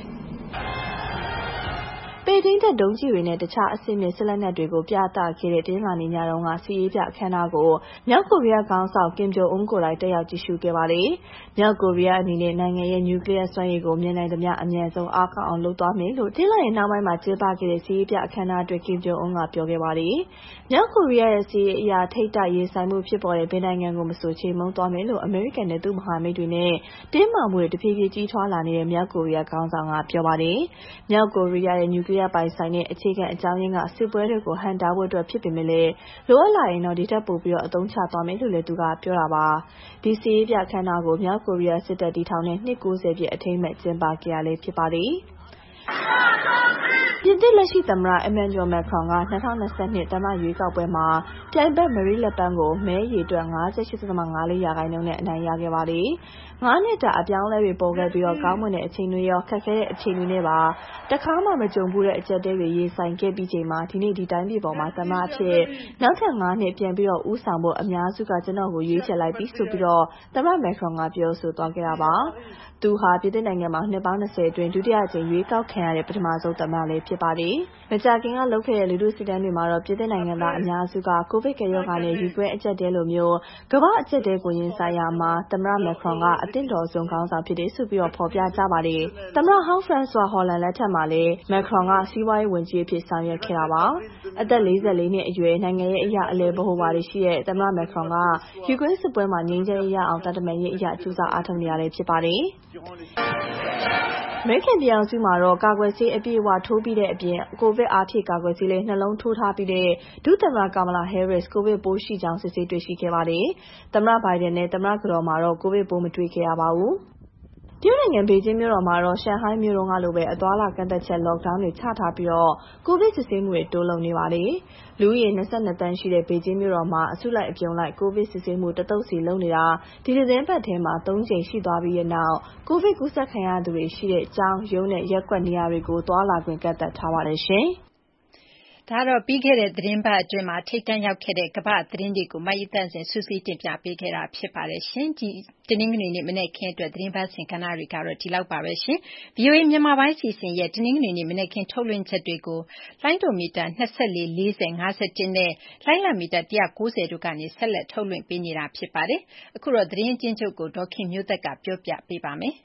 ပဲ့ထိန်းတပ်ဒုံးကျည်တွေနဲ့တခြားအဆင့်မြင့်စစ်လက်နက်တွေကိုပြသခဲ့တဲ့တင်းလာနေညတုန်းကစစ်ရေးပြအခမ်းအနားကိုမြောက်ကိုရီးယားခေါင်းဆောင်ကင်ဂျုံအွန်းကိုယ်တိုင်တက်ရောက်ကြည့်ရှုခဲ့ပါတယ်။မြောက်ကိုရီးယားအနေနဲ့နိုင်ငံရဲ့နျူကလ িয়ার စွမ်းရည်ကိုမြင်နိုင်သမျှအမြန်ဆုံးအားကောင်းအောင်လုပ်သွားမယ်လို့တင်းလာရဲ့နောက်ပိုင်းမှာကျင်းပခဲ့တဲ့စစ်ရေးပြအခမ်းအနားအတွင်းကင်ဂျုံအွန်းကပြောခဲ့ပါတယ်။မြောက်ကိုရီးယားရဲ့စစ်ရေးအရာထိပ်တိုက်ရင်ဆိုင်မှုဖြစ်ပေါ်တဲ့ဘယ်နိုင်ငံကိုမဆိုချိန်မုန်းသွားမယ်လို့အမေရိကန်နဲ့သူ့မဟာမိတ်တွေနဲ့တင်းမာမှုတွေတဖြည်းဖြည်းကြီးထွားလာနေတဲ့မြောက်ကိုရီးယားခေါင်းဆောင်ကပြောပါတယ်။မြောက်ကိုရီးယားရဲ့နျူကလ িয়ার ပိုင်ဆိုင်တဲ့အခြေခံအကြောင်းရင်းကစစ်ပွဲတွေကိုဟန့်တားဖို့အတွက်ဖြစ်ပေမဲ့လိုအပ်လာရင်တော့ဒီထက်ပိုပြီးအသုံးချသွားမယ်လို့လည်းသူကပြောတာပါ။ဒီစစ်ရေးပြအခမ်းအနားကိုမြောက်ကိုရီးယားစစ်တပ်တည်ထောင်တဲ့နှစ်90ပြည့်အထိမ်းအမှတ်ကျင်းပခဲ့ရလဲဖြစ်ပါတယ်။ပြင်သစ်လက်ရှိသမ္မတ Emmanuel Macron က2022သမ္မတရွေးကောက်ပွဲမှာပြိုင်ဘက် Marine Le Pen ကိုမဲရေအတွက် 58.54% နဲ့အနိုင်ရခဲ့ပါတယ်။ 9 နှစ်တာအပြောင်းအလဲတွေပေါ်ခဲ့ပြီးကောင်းမွန်တဲ့အချိန်တွေရောခက်ခဲတဲ့အချိန်တွေနဲ့ပါတခါမှမကြုံဘူးတဲ့အကျပ်အတည်းတွေရင်ဆိုင်ခဲ့ပြီးချိန်မှာဒီနေ့ဒီတိုင်းပြည်ပေါ်မှာသမ္မတအဖြစ်နောက်ထပ် 9 နှစ်ပြန်ပြီးဦးဆောင်ဖို့အများစုကကျွန်တော်ကိုရွေးချယ်လိုက်ပြီဆိုပြီးသမ္မတ Macron ကပြောဆိုသွားခဲ့တာပါ။သူဟာပြင်သစ်နိုင်ငံမှာနှစ်ပေါင်း20အတွင်းဒုတိယအကြိမ်ရွေးကောက်ခံရတဲ့ပထမဆုံးသမ္မတလည်းဖြစ်ပါတယ်။မကြာခင်ကလုပ်ခဲ့တဲ့လူထုစစ်တမ်းတွေမှာတော့ပြင်သစ်နိုင်ငံသားအများစုကကိုဗစ်ကပ်ရောဂါနဲ့ယူကရိန်းအကျပ်အတည်းလိုမျိုးကမ္ဘာအကျပ်အတည်းကိုရင်ဆိုင်ရာမှာသမ္မတ Macron ကအသင့်တော်ဆုံးခေါင်းဆောင်ဖြစ်တယ်ဆိုပြီးဖော်ပြကြပါတယ်။သမ္မတဟောင်း François Hollande လက်ထက်မှာလည်း Macron ကစီးပွားရေးဝန်ကြီးအဖြစ်ဆောင်ရွက်ခဲ့တာပါ။အသက် 44 နှစ်အရွယ်နိုင်ငံရေးအရာအလယ်ဗဟိုဝါဒရှိတဲ့သမ္မတ Macron ကယူကရိန်းစစ်ပွဲမှာငြိမ်းချမ်းရေးရအောင်တန်တမာရေးအရာကြိုးစားအားထုတ်နေရဖြစ်ပါတယ်။အမေရိကန်ပြည်ထောင်စုမှာတော့ကာကွယ်ဆေးအပြည့်အဝထိုးပြီးတဲ့အပြင်ကိုဗစ်အားဖြည့်ကာကွယ်ဆေးလေးနှလုံးထိုးထားပြီးတဲ့ဒုသမ္မတ Kamala Harris ကိုဗစ်ပိုးရှိကြောင်းစစ်ဆေးတွေ့ရှိခဲ့ပါတယ်။သမ္မတ Biden နဲ့သမ္မတကတော်မှာတော့ကိုဗစ်ပိုးမတွေ့ခဲ့ရပါဘူး။တရုတ်နိုင်ငံဘေကျင်းမြို့တော်မှာတော့ရှန်ဟိုင်းမြို့တော်ကလိုပဲအသွားအလာကန့်သတ်ချက် lockdown တွေချထားပြီးကိုဗစ်စစ်ဆေးမှုတွေတိုးလုပ်နေပါတယ်။လူဦးရေ22သန်းရှိတဲ့ဘေကျင်းမြို့တော်မှာအစုလိုက်အပြုံလိုက်ကိုဗစ်စစ်ဆေးမှုတစ်သုတ်စီလုပ်နေတာဒီသီတင်းပတ်ထဲမှာ3ကြိမ်ရှိသွားပြီးတဲ့နောက်ကိုဗစ်ကူးစက်ခံရသူတွေရှိတဲ့ကျောင်းရုံးနဲ့ရပ်ကွက်နေရာတွေကိုသွားလာခွင့်ကန့်သတ်ထားပါတယ်ရှင်။ဒါတော့ပြီးခဲ့တဲ့သတင်းပတ်အတွင်းမှာထိပ်တန်းရောက်ခဲ့တဲ့ကမ္ဘာ့သတင်းတွေကိုမယီတန့်စင်စူးစီးတင်ပြပေးခဲ့တာဖြစ်ပါတယ်ရှင်။ဒီတင်းငွေနေ့မနေ့ခင်းအတွက်သတင်းပတ်စဉ်ကဏ္ဍတွေကတော့ဒီလောက်ပါပဲရှင်။ VOA မြန်မာပိုင်းစီစဉ်ရဲ့တင်းငွေနေ့မနေ့ခင်းထုတ်လွှင့်ချက်တွေကိုလိုင်းဒိုမီတာ24 40 51နဲ့လိုင်းလမီတာ190တို့ကနေဆက်လက်ထုတ်လွှင့်ပေးနေတာဖြစ်ပါတယ်။အခုတော့သတင်းချင်းချုပ်ကိုဒေါခင်မျိုးသက်ကပြောပြပေးပါမယ်။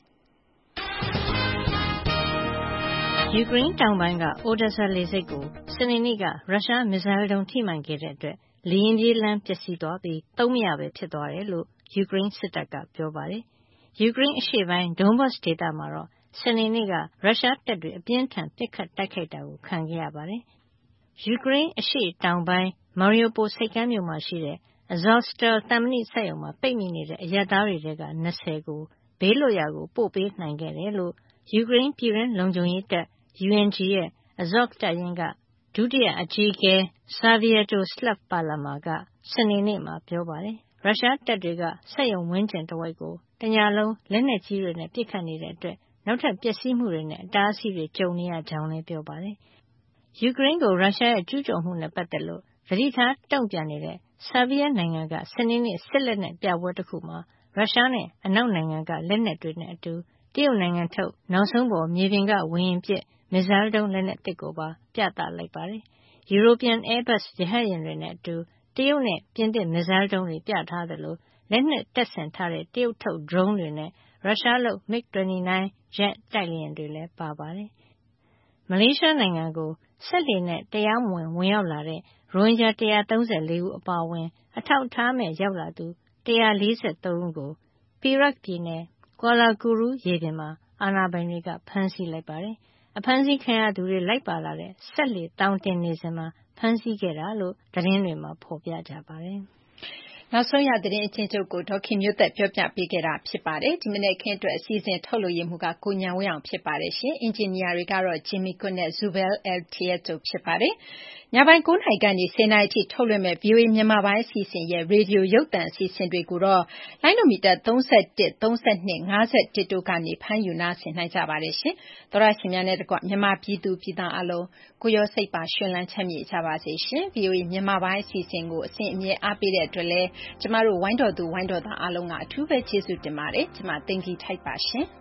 ယူကရိန်းတောင်ပိုင်းက Odesa လေဆိပ်ကိုစနေနေ့ကရုရှားမစ်ဇိုင်းဒုံးထိမှန်ခဲ့တဲ့အတွက်လေယာဉ်ပြေးလမ်းပျက်စီးသွားပြီးသုံးမရပဲဖြစ်သွားတယ်လို့ယူကရိန်းစစ်တပ်ကပြောပါတယ်။ယူကရိန်းအရှေ့ပိုင်း Donbas ဒေသမှာတော့စနေနေ့ကရုရှားတပ်တွေအပြင်းထန်ပစ်ခတ်တိုက်ခိုက်တာကိုခံခဲ့ရပါတယ်။ယူကရိန်းအရှေ့တောင်ပိုင်း Mariupol ဆိပ်ကမ်းမြို့မှာရှိတဲ့ Azovstal သံမဏိစက်ရုံမှာပိတ်မိနေတဲ့အရပ်သားတွေထဲက20ကိုဘေးလွတ်ရာကိုပို့ပေးနိုင်ခဲ့တယ်လို့ယူကရိန်းပြည်တွင်းလုံခြုံရေးတပ်UNG ရဲ့ Azov တပ်ရင်းကဒုတိယအကြီးအကဲ Sviatoslav Palama ကစနေနေ့မှာပြောပါတယ်။ရုရှားတပ်တွေကစက်ရုံဝန်းကျင်တဝိုက်ကိုတညလုံးလက်နက်ကြီးတွေနဲ့ပစ်ခတ်နေတဲ့အတွက်နောက်ထပ်ပျက်စီးမှုတွေနဲ့အတားအဆီးတွေကြုံနေရကြောင်းလည်းပြောပါတယ်။ယူကရိန်းကိုရုရှားရဲ့ကျူးကျော်မှုနဲ့ပတ်သက်လို့သတိထားတုံ့ပြန်နေတဲ့ဆာဗီးယားနိုင်ငံကစနေနေ့စစ်လက်နက်ပြပွဲတစ်ခုမှာရုရှားနဲ့အနောက်နိုင်ငံကလက်နက်တွေနဲ့အတူတရုတ်နိုင်ငံထုတ်နောက်ဆုံးပေါ်မြေပြင်ကဝေဟင်ပစ်မစ်ဇိုင်းဒုံးလက်နက်သစ်ကိုပါပြသလိုက်ပါတယ်။ European Airbus ရဟတ်ယာဉ်တွေနဲ့အတူတရုတ်နဲ့ပြင်သစ်မစ်ဇိုင်းဒုံးတွေပြထားသလိုလက်နက်တပ်ဆင်ထားတဲ့တရုတ်ထုတ်ဒရုန်းတွေနဲ့ရုရှားလုပ် MiG-29 ဂျက်တိုက်လေယာဉ်တွေလည်းပါပါတယ်။မလေးရှားနိုင်ငံကိုစက်လှေနဲ့တရားမဝင်ဝင်ရောက်လာတဲ့ရိုဟင်ဂျာ134ဦးအပါအဝင်အထောက်အထားမဲ့ရောက်လာသူ143ဦးကိုPerak ပြည်နယ်ကွာလာကူရူရေပြင်မှာအာဏာပိုင်တွေကဖမ်းဆီးလိုက်ပါတယ်။အဖမ်းဆီးခံရသူတွေလိုက်ပါလာတဲ့စက်လှေသောင်တင်နေစဉ်မှာဖမ်းဆီးခဲ့တာလို့သတင်းတွေမှာဖော်ပြကြပါတယ်။နောက်ဆုံးရသတင်းအချင်းချုပ်ကိုဒေါခင်မျိုးသက်ပြောပြပေးခဲ့တာဖြစ်ပါတယ်။ဒီမနေ့ခင်းအတွက်အစီအစဉ်ထုတ်လို့ရမှုကကိုညံဝင်းအောင်ဖြစ်ပါတယ်ရှင်။အင်ဂျင်နီယာတွေကတော့ Jimmy Cook နဲ့ Zubel El-Tieto တို့ဖြစ်ပါတယ်။ညပိုင်း9နာရီကနေ10နာရီအထိထုတ်လွှင့်မဲ့ VOA မြန်မာပိုင်းအစီအစဉ်ရဲ့ရေဒီယိုရုပ်သံအစီအစဉ်တွေကိုတော့လိုင်းနိုမီတာ31 32 51တို့ကနေဖမ်းယူနားဆင်နိုင်ကြပါတယ်ရှင်။သောရရှင်များနဲ့တကွမြန်မာပြည်သူပြည်သားအလုံးကိုရောစိတ်ပါရှင်လန်းချမ်းမြေ့ကြပါစေရှင်။ VOA မြန်မာပိုင်းအစီအစဉ်ကိုအစဉ်အမြဲအားပေးတဲ့အတွက်လည်းကျမတို့ဝိုင်းတော်သူဝိုင်းတော်သားအားလုံးကအထူးပဲကျေးဇူးတင်ပါတယ်။ကျမသိင်္ဂီထိုက်ပါရှင်။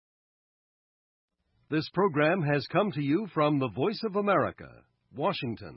This program has come to you from the Voice of America, Washington.